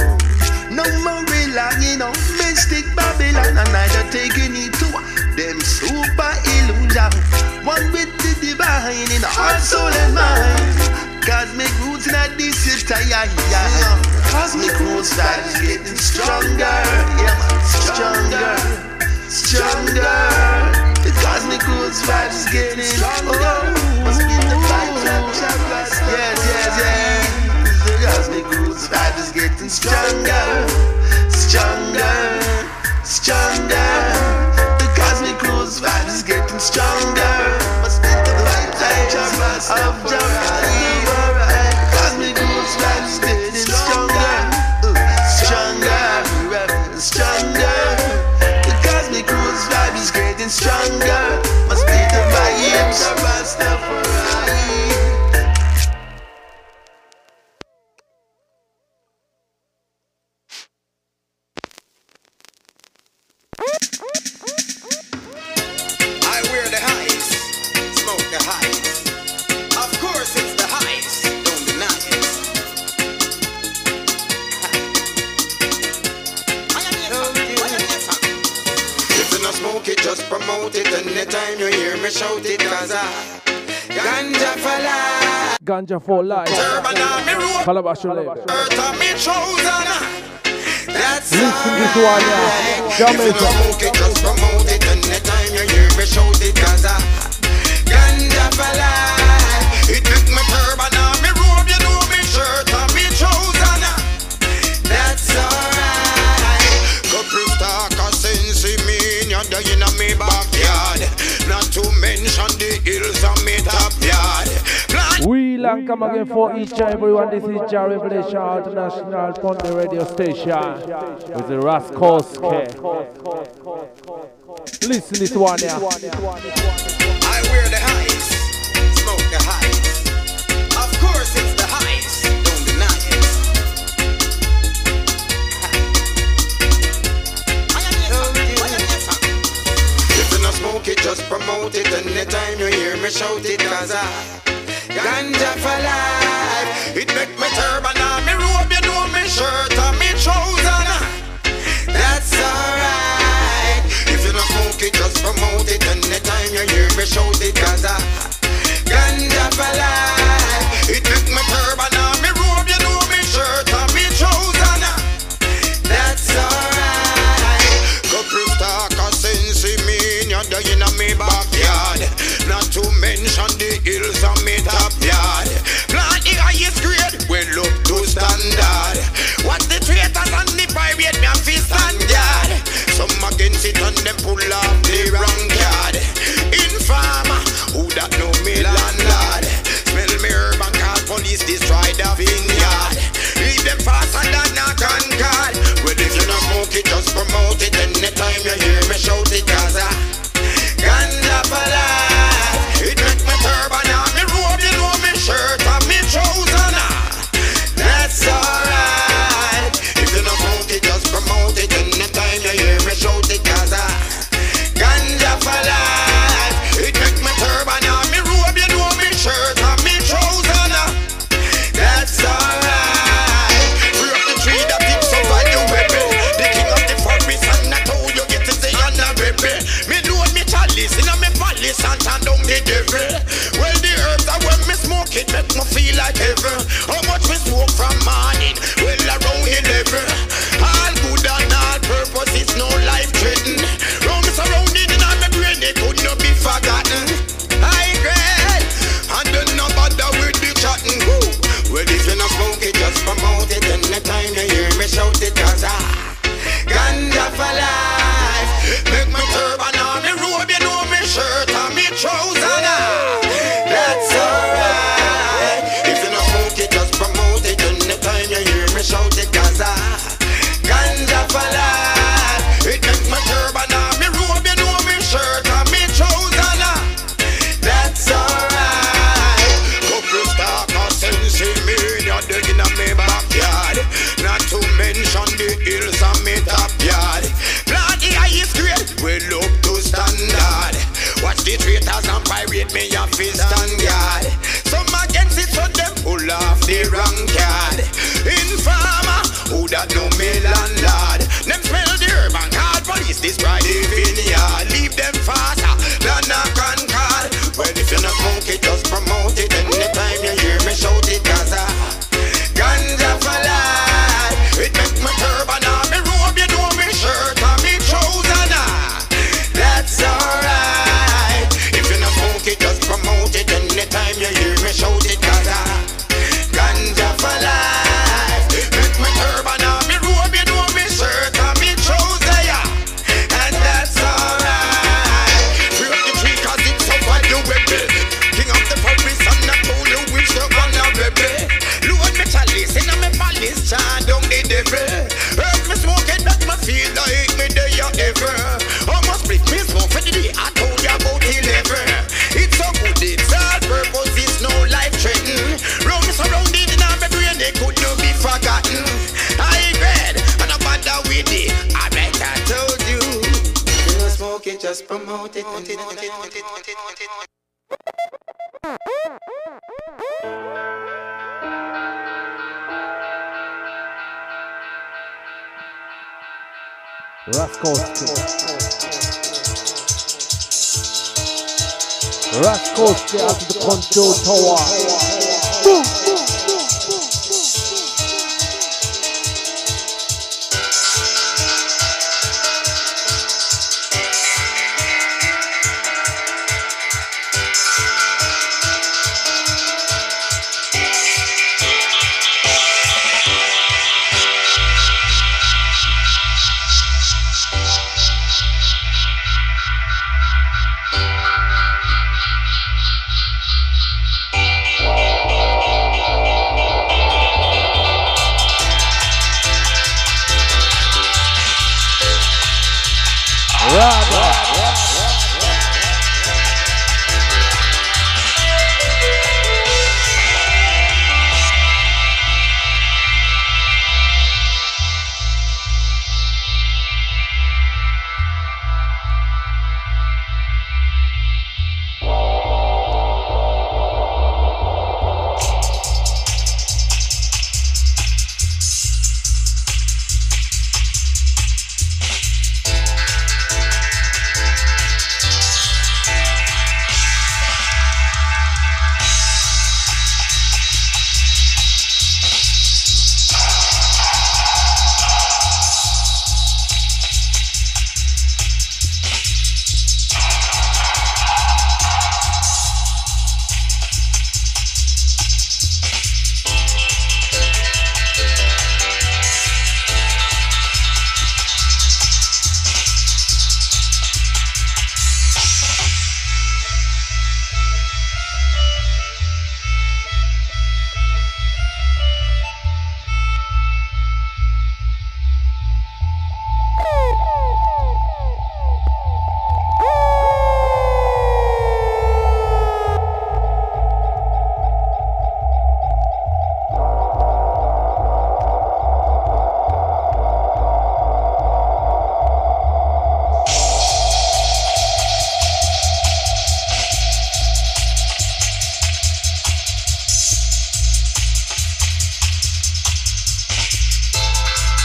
No more relying on mystic Babylon, and neither taking it to them super illusion. One with the divine in our soul and mind. Cosmic roots in a decent yeah, yeah. Cosmic roots that is getting stronger, yeah, stronger, stronger. The cosmic roots vibe is getting stronger. Must be the vibes of Jah Rastafari. Yes, yes, yes. The cosmic roots vibe is getting stronger, stronger, stronger. The cosmic roots vibe is getting stronger. Must be the vibes of Jah Rastafari. Cosmic roots vibe is getting stronger, stronger, stronger. The cosmic roots vibe is getting stronger. Must be the vibes of Rastafari. I wear the highs, smoke the highs. Of course it's the highs, don't deny it. If you not smoke it, just promote it. Anytime you hear me shout it, cause I ganja for life. Ganja for life. Turban on me rope, Calabash label. earth on me chosen. That's Listen this one, yeah. Jamaica. If you not smoke it, just promote it. Anytime you hear me shout it, cause I ganja for life. It took me turban on me robe, you know me shirt on me chosen. That's alright. Couple stalkers since me in your day in me backyard. Not to mention the hills on me top yard. and come again for each and everyone. This is Jah Revelation International Ponte Radio Station with the Raskowski. Listen this one here. I wear the highs, smoke the highs. Of course it's the highs, don't deny it. If you not smoke it, just promote it. Anytime you hear me shout it, cause I ganja for life. It make me turban on me robe, you know me shirt and me trouser. That's alright. If you not smoke it, just promote it. Anytime you hear me shout it, cause I ganja for life. It make me turban on me robe, you know me shirt and me trouser. That's alright. Couple talk a sense me in your day in a me backyard. Not to mention the hills on me top yard. Plant the highest grade, well up to standard. What the traitors and the pirate me have to stand guard. Some against it and them pull off the wrong card. Informer, who that know me landlord. Smell me herb and call police, destroy the vineyard. Leave them faster than a concord. Well if you not smoke it, just promote it. Anytime you hear me shout it, cause I ganja for life. It make me turban on me robe, you know me shirt and me trouser. That's alright. If you not smoke it, just promote it. Anytime you hear me shout it, cause I ganja for life. It make me turban on me robe, you know me shirt and me trouser. That's alright. Free up the tree that keeps so valuable. The king of the forest and I told you get to say honorable. Me load me chalice in a me palace and turn down the devil. Well the herbs are when me smoke it make me feel like heaven. How much me smoke from morning? Well around eleven. All good and all purpose, it's no life threatening. Round me surrounded in my brain, it could not be forgotten. I agree, and then no bother with the chatting. Well if you not smoke it, just promote it. Anytime you hear me shout it, cause I ganja for life. Make me turban on me robe, you know me shirt and me trouser. That's alright. If you not smoke it, just promote it. Anytime you hear me shout it, cause I ganja for life. It make me turban on me robe, you know me shirt and me trouser. That's alright. Couple stock or sense me in your day in a me backyard. Not to mention the hills on me top yard. Plant the highest grade, well up to standard. Watch the traitors and pirate me a fist and guard. Some against it so them pull off the wrong card. Informer, who that know me landlord. Them smell the herb and call police, destroy the vineyard. Leave them faster than a concord. Well if you not smoke it, just promote it. Anytime you hear me shout it, cause I ganja for life. It make me turban on me robe, you know me shirt and me trouser. That's alright. If you not smoke it, just promote it. Anytime you hear me shout it, cause I ganja for life. Make me turban on me robe, you know me shirt and me trouser. And that's alright. Free up the tree cause it's so valuable. King of the forest and I told you which the honorable. Load me chalice in a me palace, chant down the devil. Earth me smoke it, that me feel like me day ever. Almost split me smoke for the day, I told you about eleven. It's so good, it's all purpose, it's no life threatening. Round me surrounded in my brain, they could not be forgotten. I read, and I bother with it, I bet I told you. You don't smoke it, just promote it. Raskowski. Raskowski at the control tower. Boom!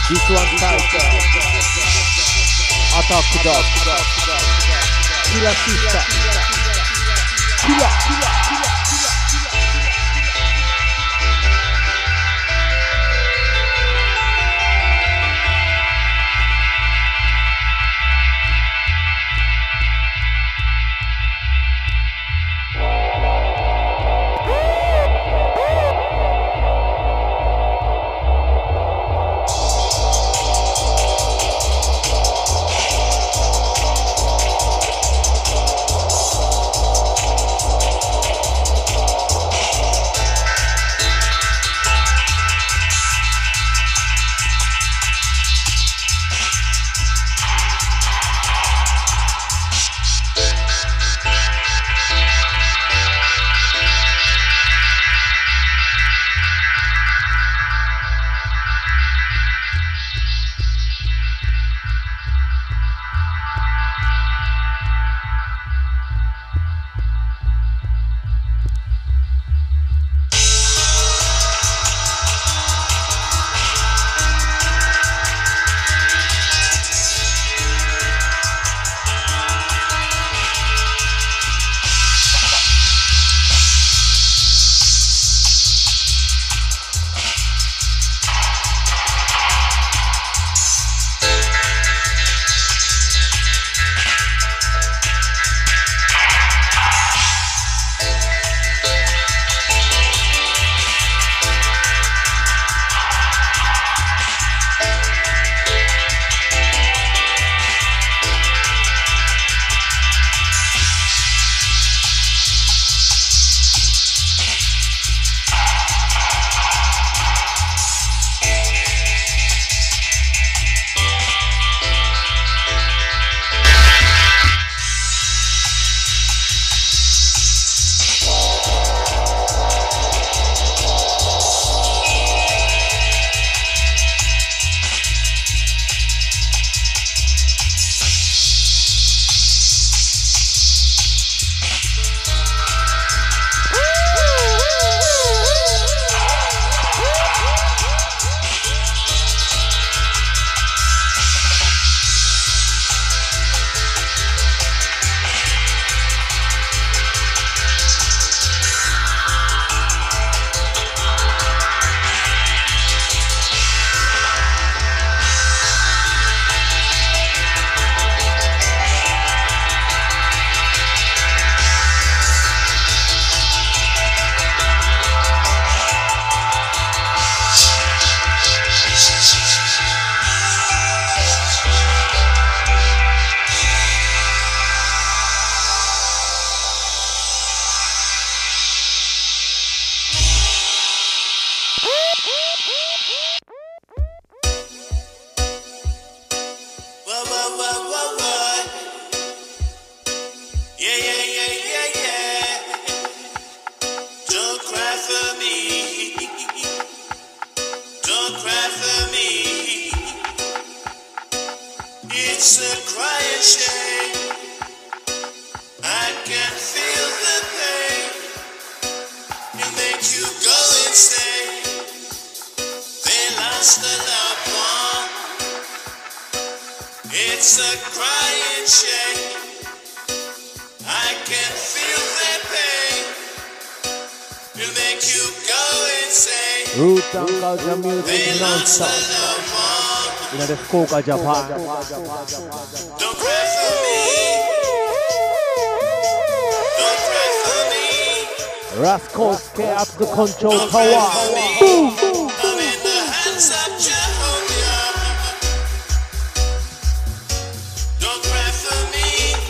This one title. Attack Dog. Killer Sister. Killer, killer, killer, killer. It's a crying shame. I can feel the pain. It makes you go insane. They lost a loved one. It's a crying shame. I can feel the pain. It makes you go insane. Root and culture music non-stop. In the Fukuoka, Japan. Don't cry for me. Don't cry for me. Rascals at the control tower. Boom! I'm in the hands of Jehovah. Don't cry for me.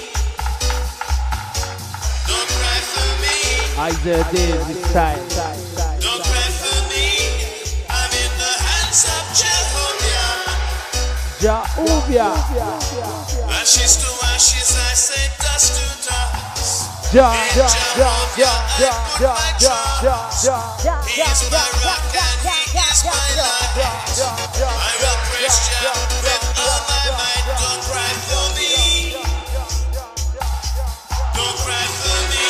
Don't cry for me. Isaiah Davis style. Don't cry for me. I'm in the hands of Jehovah. Jehovah. Ashes to ashes, I say dust to dust. Ja, ja, ja, ja, ja, ja, ja, ja, ja. He is my rock and he is my life. I will praise Jah with all my might. Don't cry for me. Don't cry for me.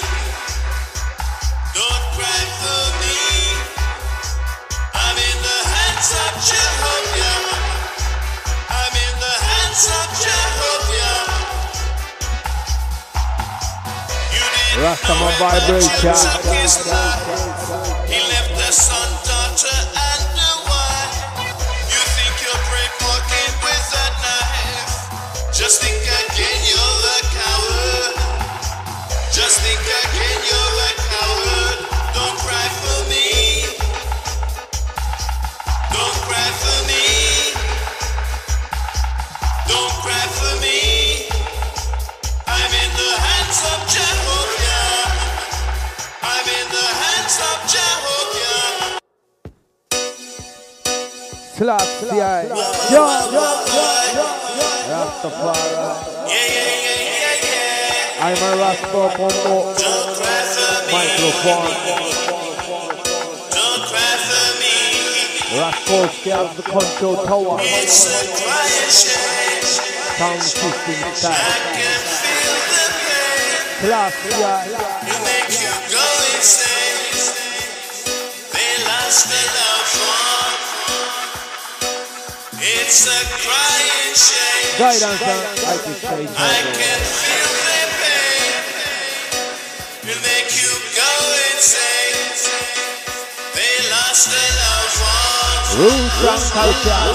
Don't cry for me. I'm in the hands of Jehovah. Rastaman vibration. He left the son, daughter, and the wife. You think you're brave walking with a knife? Just think again, you're a coward. Just think again, you're a coward. Don't cry for me. Don't cry for me. Don't cry for me. I'm in the hands of Jehovah. I'm in the hands of Jehovah. Slap the eye. Yo, yo, yo, yo, Rastafari. Yeah, yeah, yeah, yeah, yeah. I'm a Rasta combo. Don't cry for me. Microphone. Don't cry for me. Raskowski has the control tower. It's a quiet shame. Sound system I style. can feel the pain. Slap the eye. You make you go insane. They lost their loved one. It's a crying shame. Guidance and I can say I can feel their pain. Will make you go insane. They lost their loved one. Roots and culture.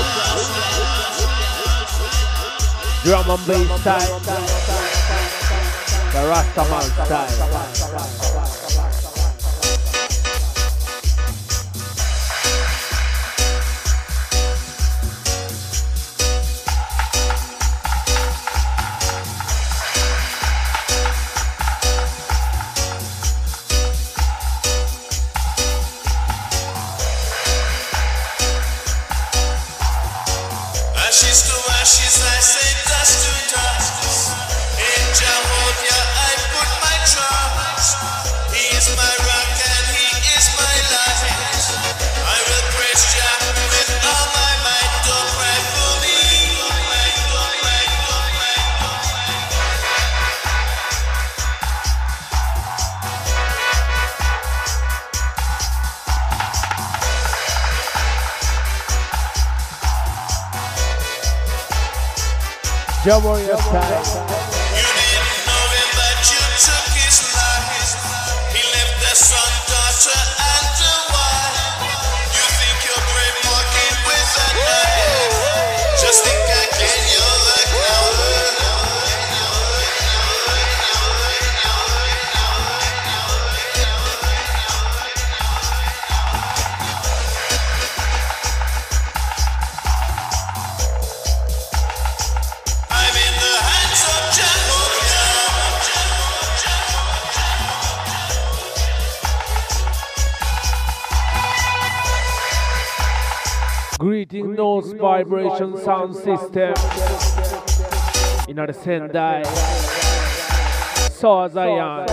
Drum and bass style. The Rastaman style. Ashes to ashes, I say dust to dust. In Jehovah I put my trust. He is my rock and he is my life. I will praise Jah with all my might. Don't cry for me. Jah Warrior style. You didn't know him, but you took his life. He left the son, daughter, and the wife. You think you're brave walking with a knife? Just think again, you're a coward. I'm in the hands of Jehovah. Greeting Nose Vibration Sound System. In the Sendai. So Zion.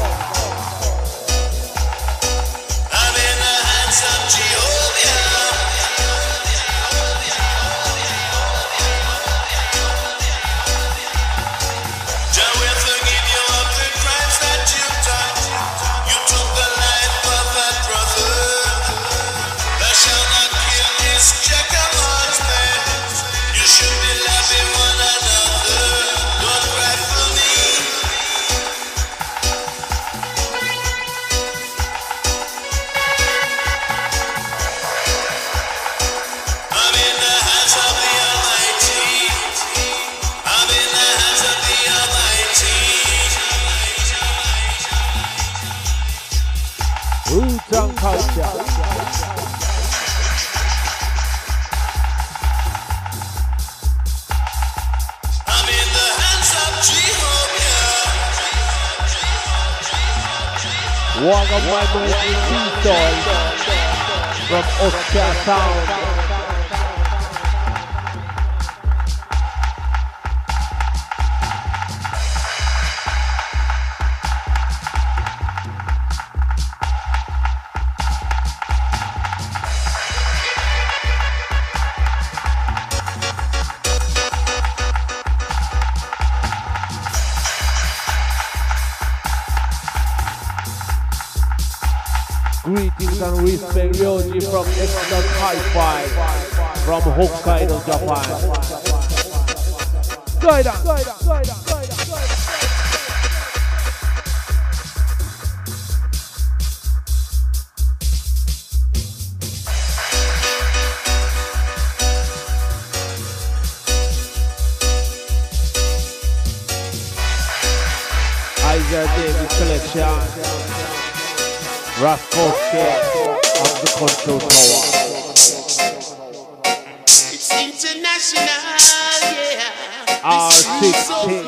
I'm in the hands of Jehovah. Jah will forgive you of the crimes that you've done. You took the life of a brother. Thou shalt not kill is Jah commandment. You should be loving one another. Don't cry for me. I'm in the hands of the Almighty. I'm in the hands of the Almighty. Roots and culture. I'm in the hands of Jehovah. Walk of Vibration Sea from Oscar Sound. Greetings and respect, Ryoji from Exodus Hi-Fi from Hokkaido, Japan. Guide on. Isaiah Davis collection. Raskowski of the Control Tower. It's international, yeah. R sixteen.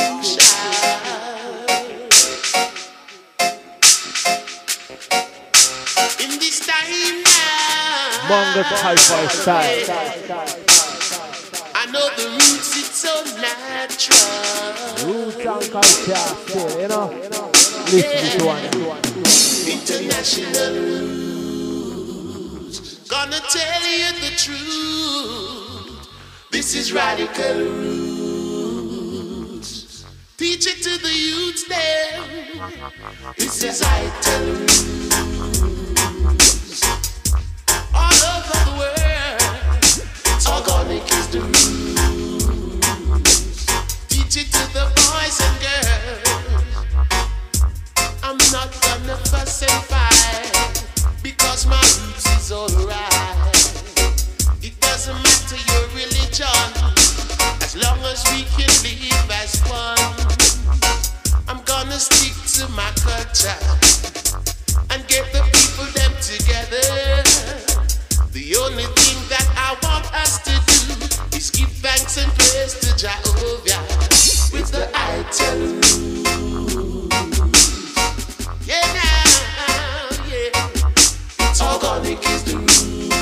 In this time now, Mongus Hi-Fi style. I know the roots, it's so natural. Roots and culture still, you know. Listen to one. International roots. Gonna tell you the truth. This is radical roots. Teach it to the youths there. This is vital roots. All over the world, organic is the roots. Teach it to the boys and girls. I'm not gonna fuss and fight because my roots is alright. It doesn't matter your religion as long as we can live as one. I'm gonna stick to my culture and get the people them together. The only thing that I want us to do is give thanks and praise to Jehovah with the item. Yeah, now, yeah. It's organic is the rule.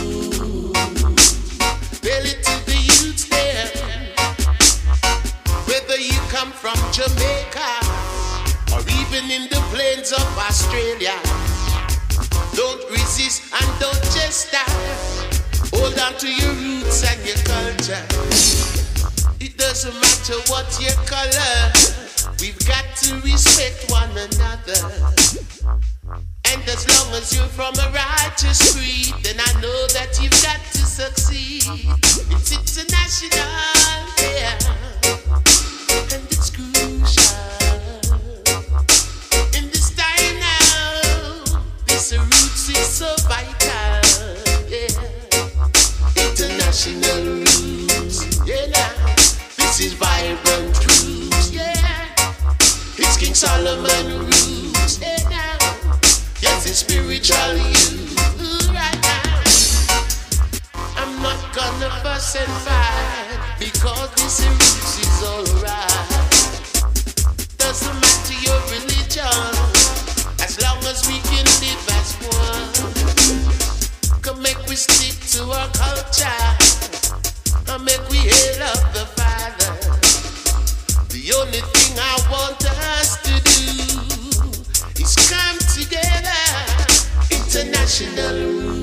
Tell it to the youths there. Whether you come from Jamaica or even in the plains of Australia, don't resist and don't just stop. Hold on to your roots and your culture. It doesn't matter what your color. We've got to respect one another. And as long as you're from a righteous creed, then I know that you've got to succeed. It's international, yeah. And it's crucial. In this time now, this roots is so vital, yeah. International roots, yeah now. This is vibrant roots, yeah. It's King Solomon roots, yeah now. Yes, it's spiritual youth, right now. I'm not gonna fuss and fight because this roots is alright. Doesn't matter your religion as long as we can live as one. Come make we stick to our culture and make we hail up the Father. The only thing I want us to do is come together. International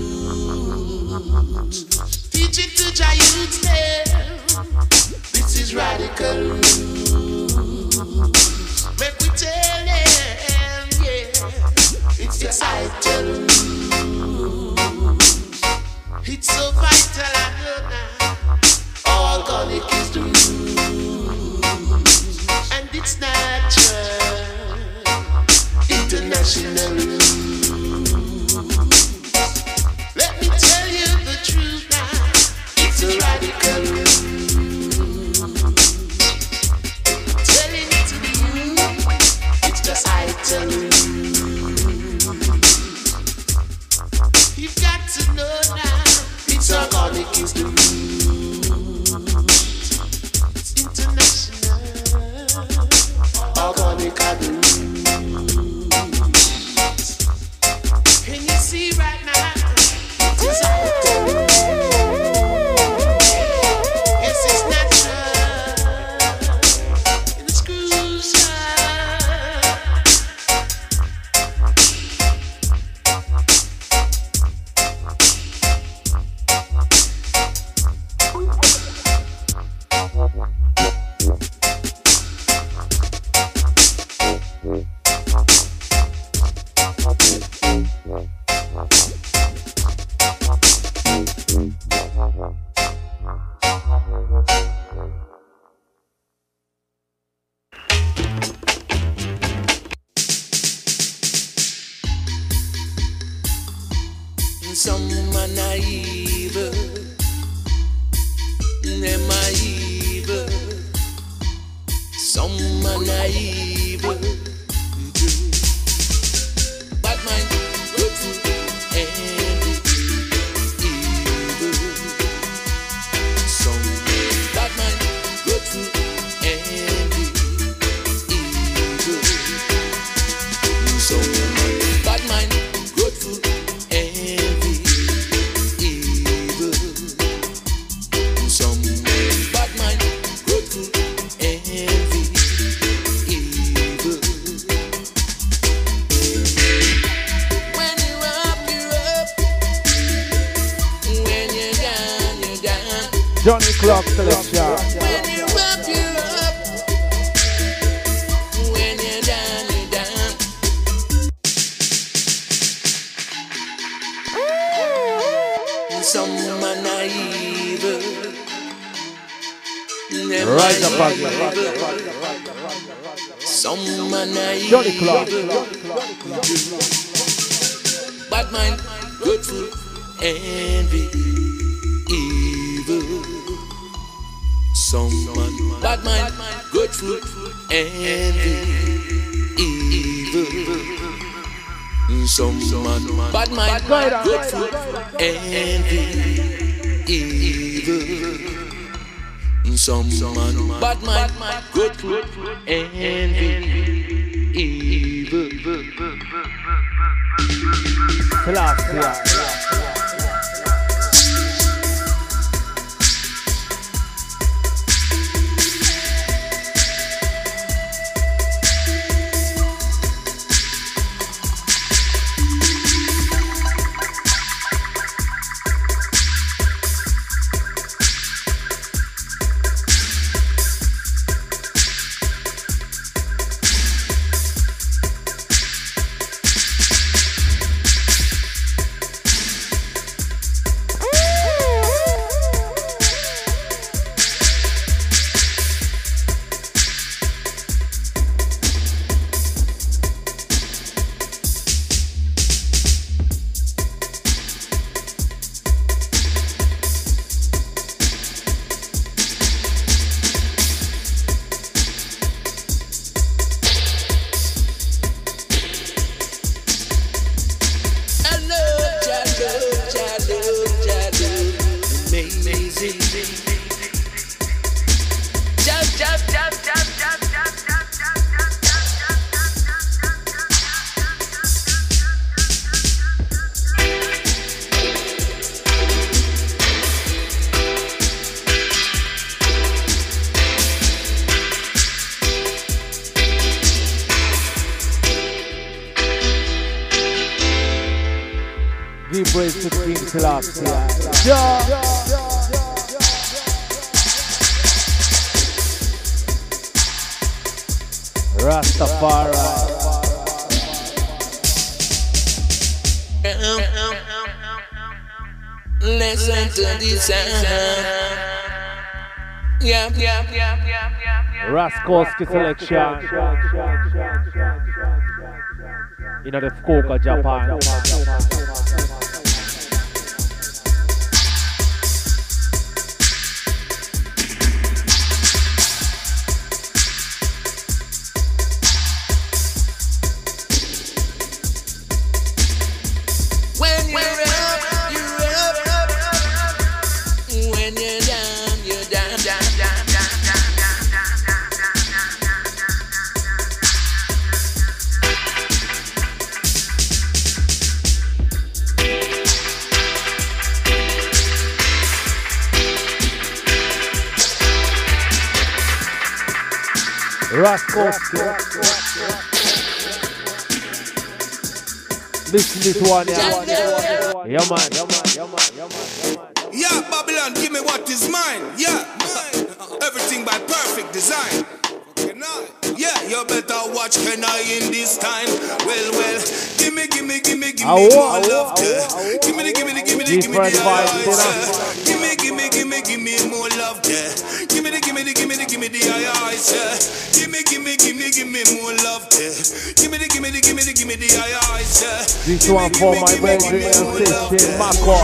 roots. Teach it to your youths there. This is radical roots. Make we tell them, yeah. It's the vital roots. It's so vital, I know now. Organic is the roots. And it's natural. International roots. Let me tell you the truth now. It's a radical roots. Telling it to the youth. It's just vital roots. You've got to know now. It's organic is the roots. It's international. Organic are the roots. Can you see right now? It is vital. Yes, it's natural. And it's crucial. Some are naive, them are evil. Some are naive, Johnny Clark selection. When you up, you up. When you're down, you're down. Some man are evil. Rise up again. Some man are evil. Johnny Clark. Bad mind, good food, envy, evil. Some man, bad mind, good food, envy, evil. Some man, bad mind, good food, envy, evil. Some man, bad mind, good food, envy, evil. Celestia. Give praise to King Celestia. Yeah. Rastafari. Listen to the sound. Yeah, yeah, yeah, yeah, yeah. Raskowski selection. You know the Fukuoka, Japan. When you're up, you're up. When you're down, you're down, down, down, down, down, down, down, down, Raskowski. Listen to this one, yeah. Yeah, man. Yeah, man. Yeah, man. Yeah, man. Yeah, man. Yeah, Babylon, give me what is mine. Yeah, everything by perfect design. Yeah, you better watch Kenai in this time. Well, well, give me, give me, give me, give me more love. Give me, give me, give me, give me the eyes. Give me, give me, give me, give me more love. Give me, give me, give me, give me the eyes. Give me, give me, give me, give me more love. Give me, give me, give me, give me the eyes. This one for my brethren and sisters, Mako.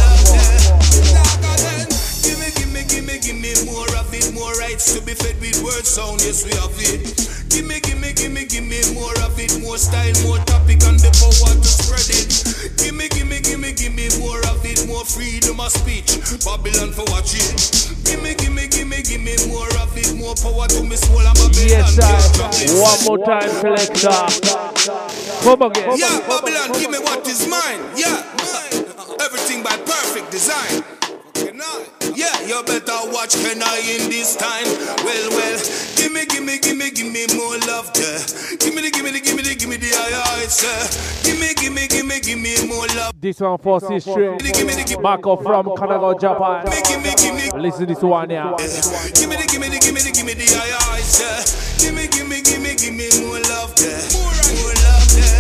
Give me more of it, more rights to be fed with word sound, yes we have it. Give me, give me, give me, give me more of it, more style, more topic and the power to spread it. Give me, give me, give me, give me more of it, more freedom of speech, Babylon for watch it. Give me, give me, give me, give me more of it, more power to me soul and Babylon. Yes, sir. One more time, selector. Come again. Yeah, Babylon, give me what is mine. Yeah, everything by perfect design. Yeah, you you better watch Kenai in this time. Well, well, gimme, gimme, gimme, gimme more love there. Gimme the, gimme the, gimme the, gimme the aye, sir. Gimme, gimme, gimme, gimme more love. This one for Sister Marco from Kanagawa, Japan. Listen to this one here. Gimme the, gimme the, gimme the, gimme the aye, sir. Gimme, gimme, gimme, gimme more love there. More love there.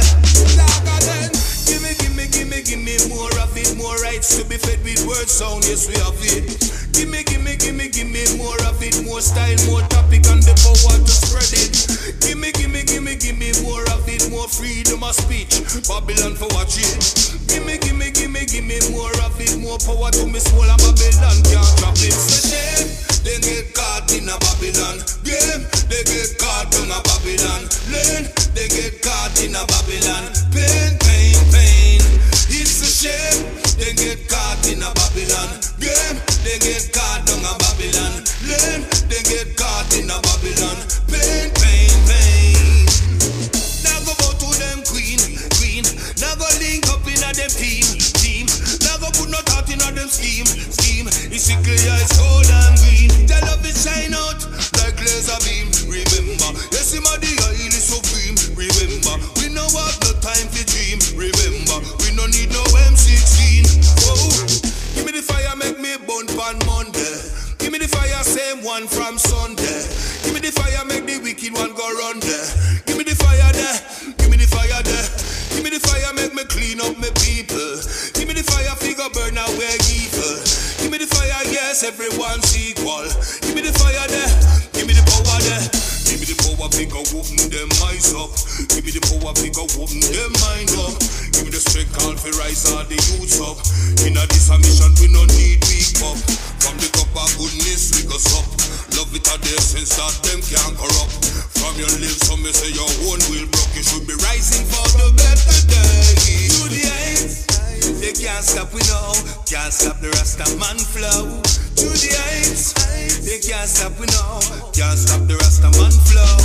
Gimme, gimme, gimme, gimme more of it. More rights to be fed with word sound. Yes, we have it. Gimme, gimme, gimme, gimme more of it. More style, more topic, and the power to spread it. Gimme, gimme, gimme, gimme more of it. More freedom of speech. Babylon for watch it. Gimme, gimme, gimme, gimme more of it. More power to me soul, and Babylon can't drop it. So them, they get caught in a Babylon game. They get caught in a Babylon lane. They get caught in a Babylon pain, pain, pain. It's a shame. They get caught in a Babylon game. They get caught in a Babylon lane. They get caught in a Babylon pain, pain, pain. Now go go to them queen, queen. Now go link up in a them team, team. Now go put no thought in a them scheme, scheme. It's sickly as cold and green. Tell love it shine out like laser beam. Remember, yes, my the oil is supreme. Remember, we no have no time to dream. Remember, we no need no M sixteen. Oh, give me the fire, make me burn on Monday. Give me the fire, same one from Sunday. Give me the fire, make the wicked one go run there. Give me the fire there, give me the fire there. Give me the fire, make me clean up my people. Give me the fire, figure burn away evil. Give me the fire, yes, everyone's equal. Give me the fire there, give me the power there. Give me the power, figure open them eyes up. Give me the power, figure open them mind up. Give me the strength, call for rise all the youths up. In a this a mission, we no need weak up. From the cup of goodness, we go up. Love it at the essence that them can't corrupt. From your lips, some may say your own will broke. You should be rising for the better day. To the heights, they can't stop we know. Can't stop the Rasta man flow. To the heights, they can't stop we know. Can't stop the Rasta man flow.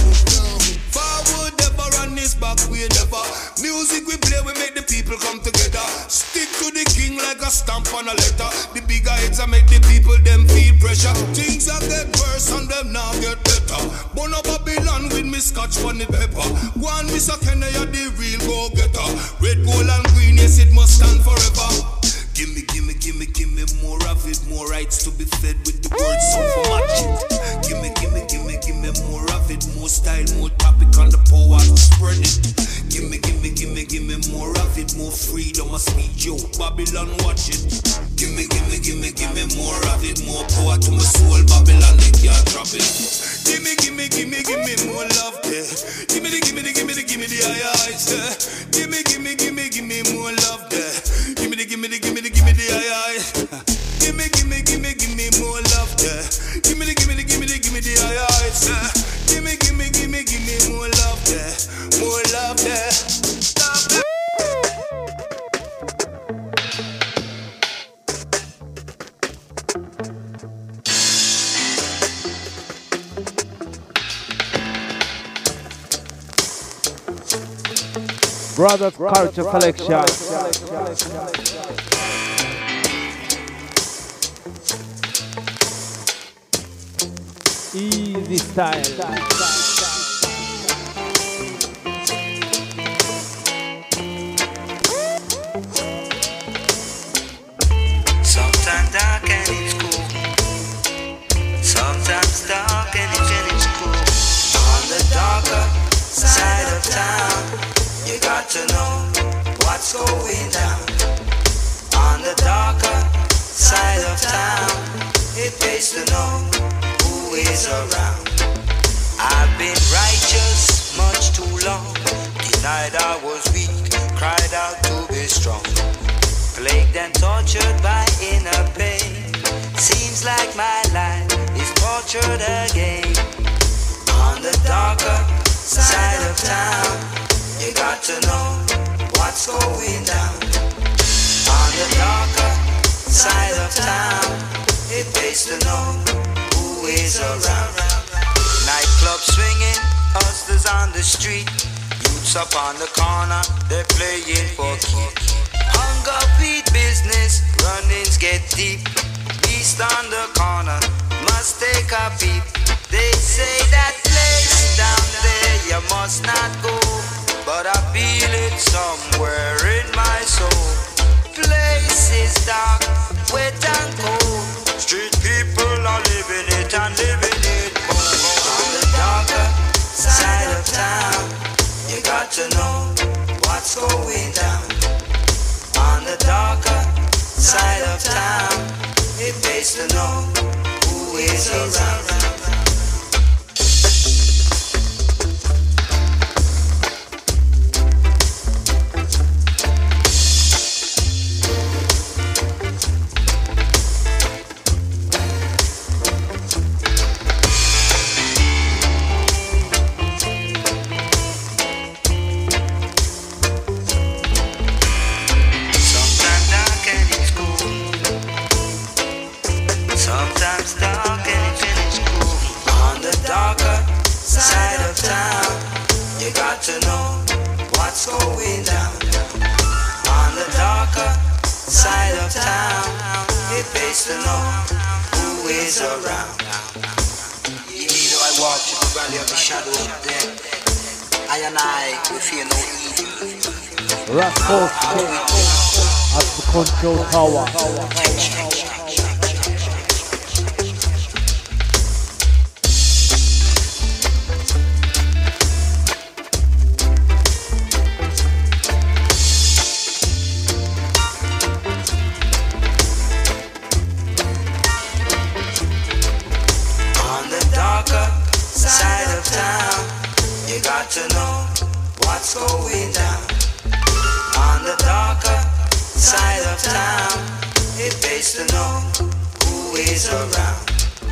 Forward never run this back we never. Music we play we make the people come together. Stick to the king like a stamp on a letter. The bigger heads I make the people them feel pressure. Things are get worse and them now get better. Burn up Babylon with me scotch funny pepper. One Mister Kenya the real go getter. Red, gold and green, yes it must stand forever. Gimme, gimme, gimme, gimme more of it. More rights to be fed with the words so for matching. Gimme, gimme, gimme, gimme more of it. More style, more topic on the power to spread it. Gimme, gimme, gimme, gimme more of it. More freedom of speech, yo, Babylon watch it. Gimme, gimme, gimme, gimme more of it. More power to my soul, Babylon they can't drop it. Gimme, gimme, gimme, gimme more love there. Gimme the, gimme the, gimme the, gimme the aye eyes there. Gimme, gimme, gimme, gimme more love there. Gimme the, gimme the, gimme the, gimme the aye aye. Gimme, gimme, gimme, gimme more love there. Gimme the, gimme the, gimme the, gimme the aye aye there. Gimme, gimme, gimme, gimme more love there. More love there. Love there. Brothers Culture Selection. Easy style. Sometimes dark and it's cool. Sometimes dark and it's cool. On the darker side of town, you got to know what's going down. On the darker side of town, it pays to know who is around. I've been righteous much too long, denied I was weak, cried out to be strong. Plagued and tortured by inner pain, seems like my life is tortured again. On the darker side of town, you got to know what's going down. On the darker side of town, it pays to know who is around. Nightclub swinging, hustlers on the street, youths up on the corner, they're playing for keeps. Hunger beat business, runnings get deep. Be just on the corner, must take a peep. They say that place down there you must not go, but I feel it somewhere in my soul. Place is dark, wet and cold. Street people are living it and living it cold. On the darker side of town, you got to know what's going down. On the darker side of town, it pays to know who is around. Rascals at the control tower. On the darker side of town, you got to know what's going down. On the darker side of town, it pays to know who is around.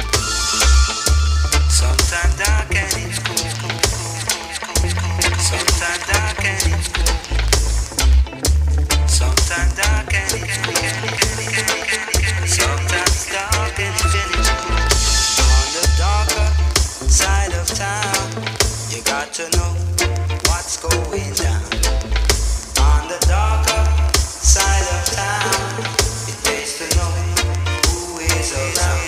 Sometimes dark and it's cool. Sometimes dark and it's cool. Sometimes dark and it's cool. Sometimes dark and it's cool. On the darker side of town, you got to know what's going down. On the darker side of town, it pays to know who is around.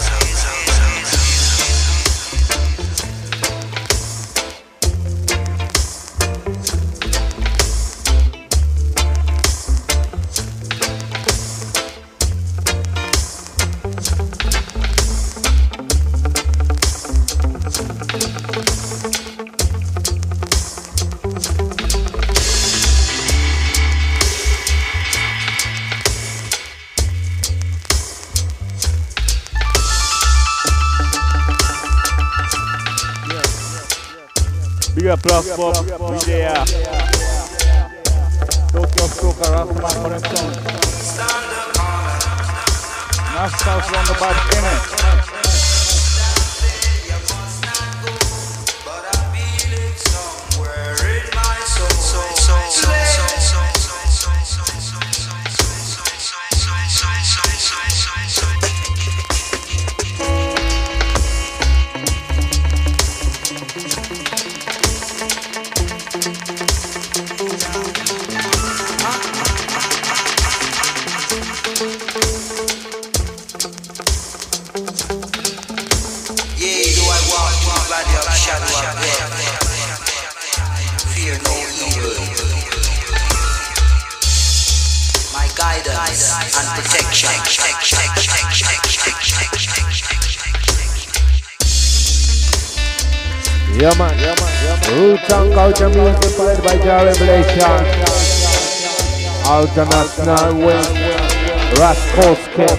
Big up Plus Pop, we there. Tokyo Soca, Rastaman Connection. Nash House Roundabout Kenneth. Yeah man, yeah man, yeah man. Roots and culture music played by Jah Revelation. Alternational Wing, Rascals Cat.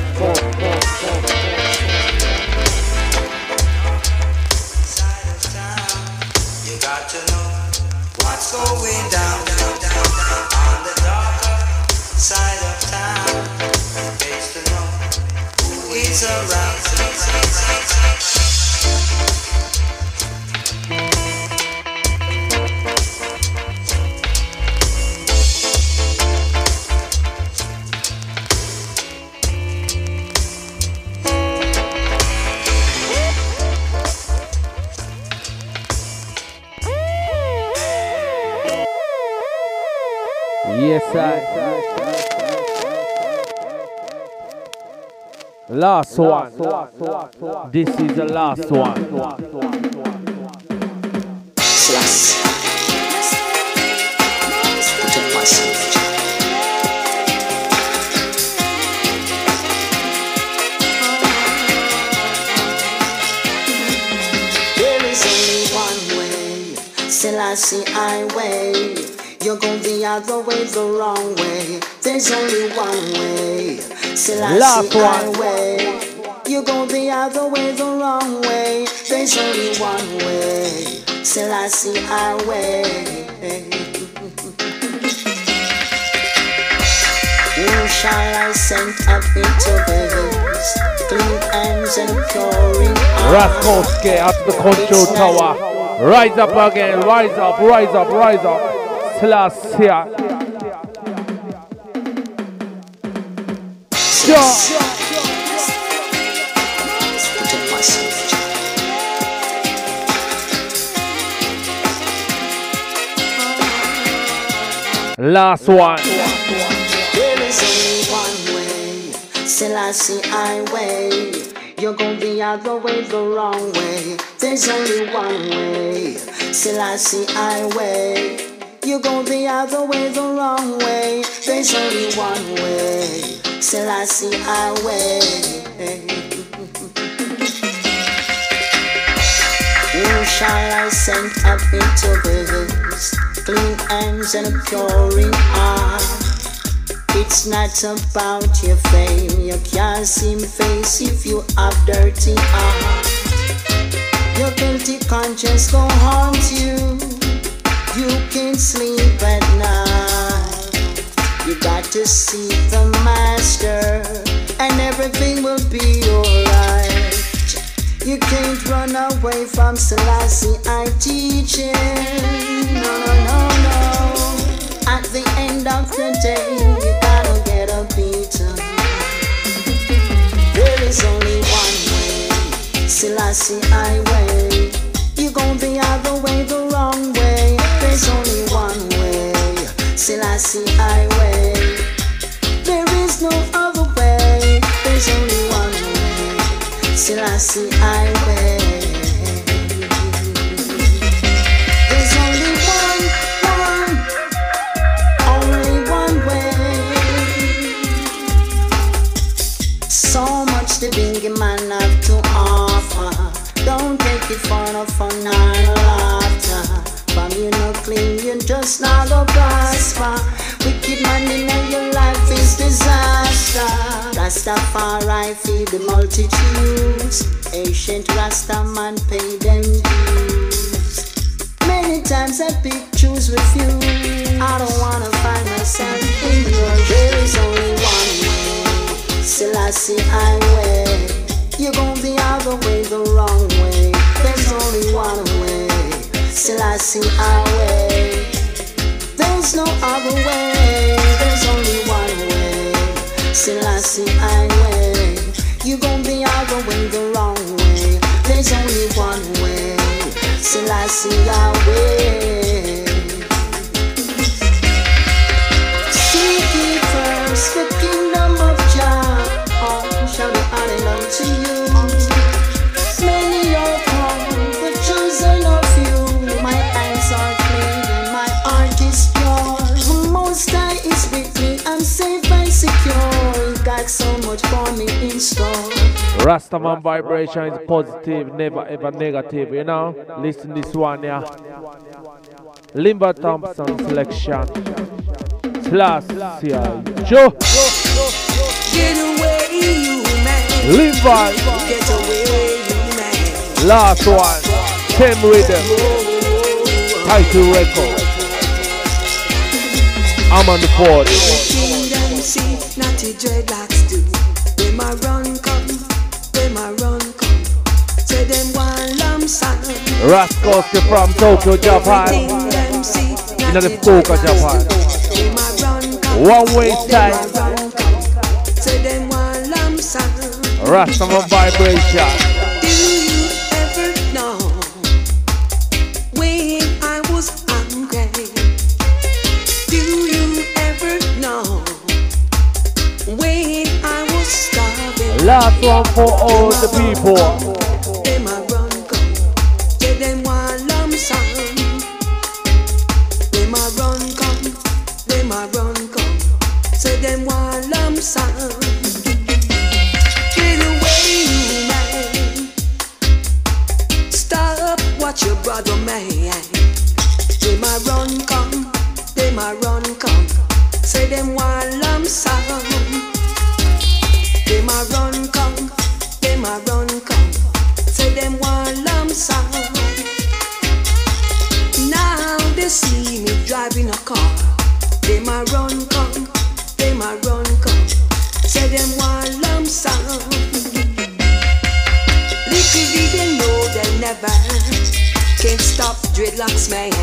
Yes, I. Last one. This is the last one. There is only one way, Selassie highway. You're going the other way, the wrong way. There's only one way, Selassie highway. You go the other way, the wrong way. There's only one way, Selassie highway. Who shall I send up into rivers? Clean hands and pure in heart. Raskowski at the control tower. Rise up again, rise up, rise up, rise up. Selassie. Sure. Last one. There is only one way, Selassie highway. You're going the other way, the wrong way. There's only one way, Selassie highway. You go the other way, the wrong way. There's only one way, Selassie highway. Who shall I send up into rivers? Clean hands and a pure in heart. It's not about your fame. You can't see me face if you have dirty heart. Your guilty conscience gon' haunt you. You can't sleep at night. You got to see the master, and everything will be alright. You can't run away from Selassie I teaching. No, no, no, no. At the end of the day, you gotta get a beaten. There is only one way, Selassie highway. You go the other way, the wrong way. There's only one way, Selassie highway. There is no other way. There's only one way, Selassie highway. There's only one, one, only one way. So much the big man have to offer. Don't take it for no fun or no laughter. From you no clean, you just not go prosper. Wicked man in your life is disaster. Rastafari feed the multitudes. Ancient Rasta man pay them dues. Many times I pick, choose, refuse. I don't wanna find myself in your. There is only one way, Selassie highway. You go the other way, the wrong way. There's only one way, Selassie highway. There's no other way. There's only one way, Selassie highway. You go the other way, the wrong way. There's only one way, Selassie highway. Seek ye first the kingdom of Jah. All shall be added unto you. Many are called, the chosen of you. My hands are clean and my heart is pure. The Most High is with me, I'm safe and secure. He got so much for me in store. Rastaman vibration is positive, never ever negative, you know? Listen this one, yeah. Limber Thompson selection. Selassie Joe. Get away, you man. Limber. Get away, you man. Last one. Tim Rhythm. Title record. I'm on the board. Kingdom see, naughty dreadlocks do. Them a run come, them a run come. Say them one lump sum. Raskowski from Tokyo, Japan. In the Fukuoka, Japan. One way time. Say them one lump sum. Rastaman vibration. Do you ever know when I was hungry? Do you ever know when I was starving? Last one for all the people. Them a run come, say them want lump sum. Them a run come, them a run come, say them want lump sum. Get away, you man. Stop what your brother man. Them a run come, them a run come, say them want lump sum. Them a run come, them a run come, say them want lump sum. Now they see me driving a car. Them a run come, them a run come, say them want lump sum. Little did they know they never can stop dreadlocks man.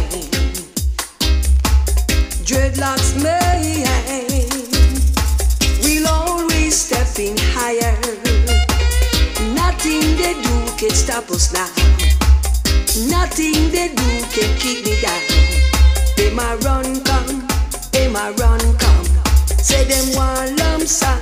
Dreadlocks man, we'll always stepping higher. Nothing they do can stop us now. Nothing they do can keep me down. They ma run come, they ma run come, say them want lump sum.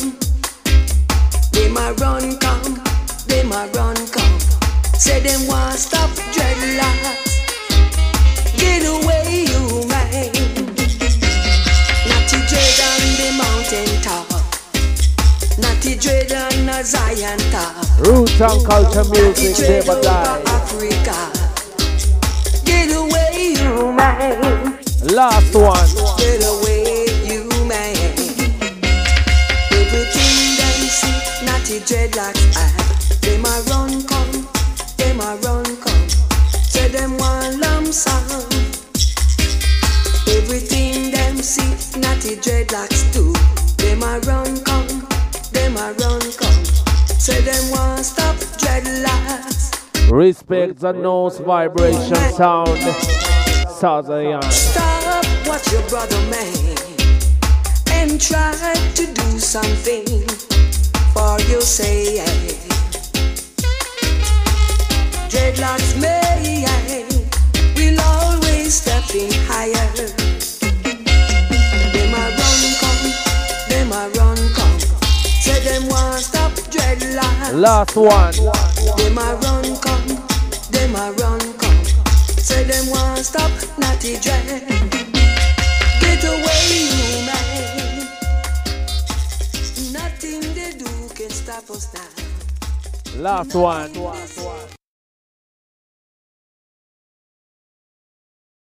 They ma run come, they ma run come, say them want stop dreadlocks. Get away, you man. Natty dread on the mountain top, natty dread on a Zion top. Roots and culture music never die. Africa. Get away, you man. Last one. Get away, you man. Everything them see, natty dreadlocks have. Them a run come, them a run come, say them want lump sum. Everything them see, natty dreadlocks do. Them a run come, them a run come, say them want stop dreadlocks. Respect the nose vibration sound. Southern. Stop what your brother man and try to do something for you say. Dreadlocks may, we'll always stepping higher. Them a run come, them a run come, say them want stop dreadlocks. Last one. Them a run come, them a run come, say them want stop natty dread. Get away, you man. Nothing they do can stop us now. Last one.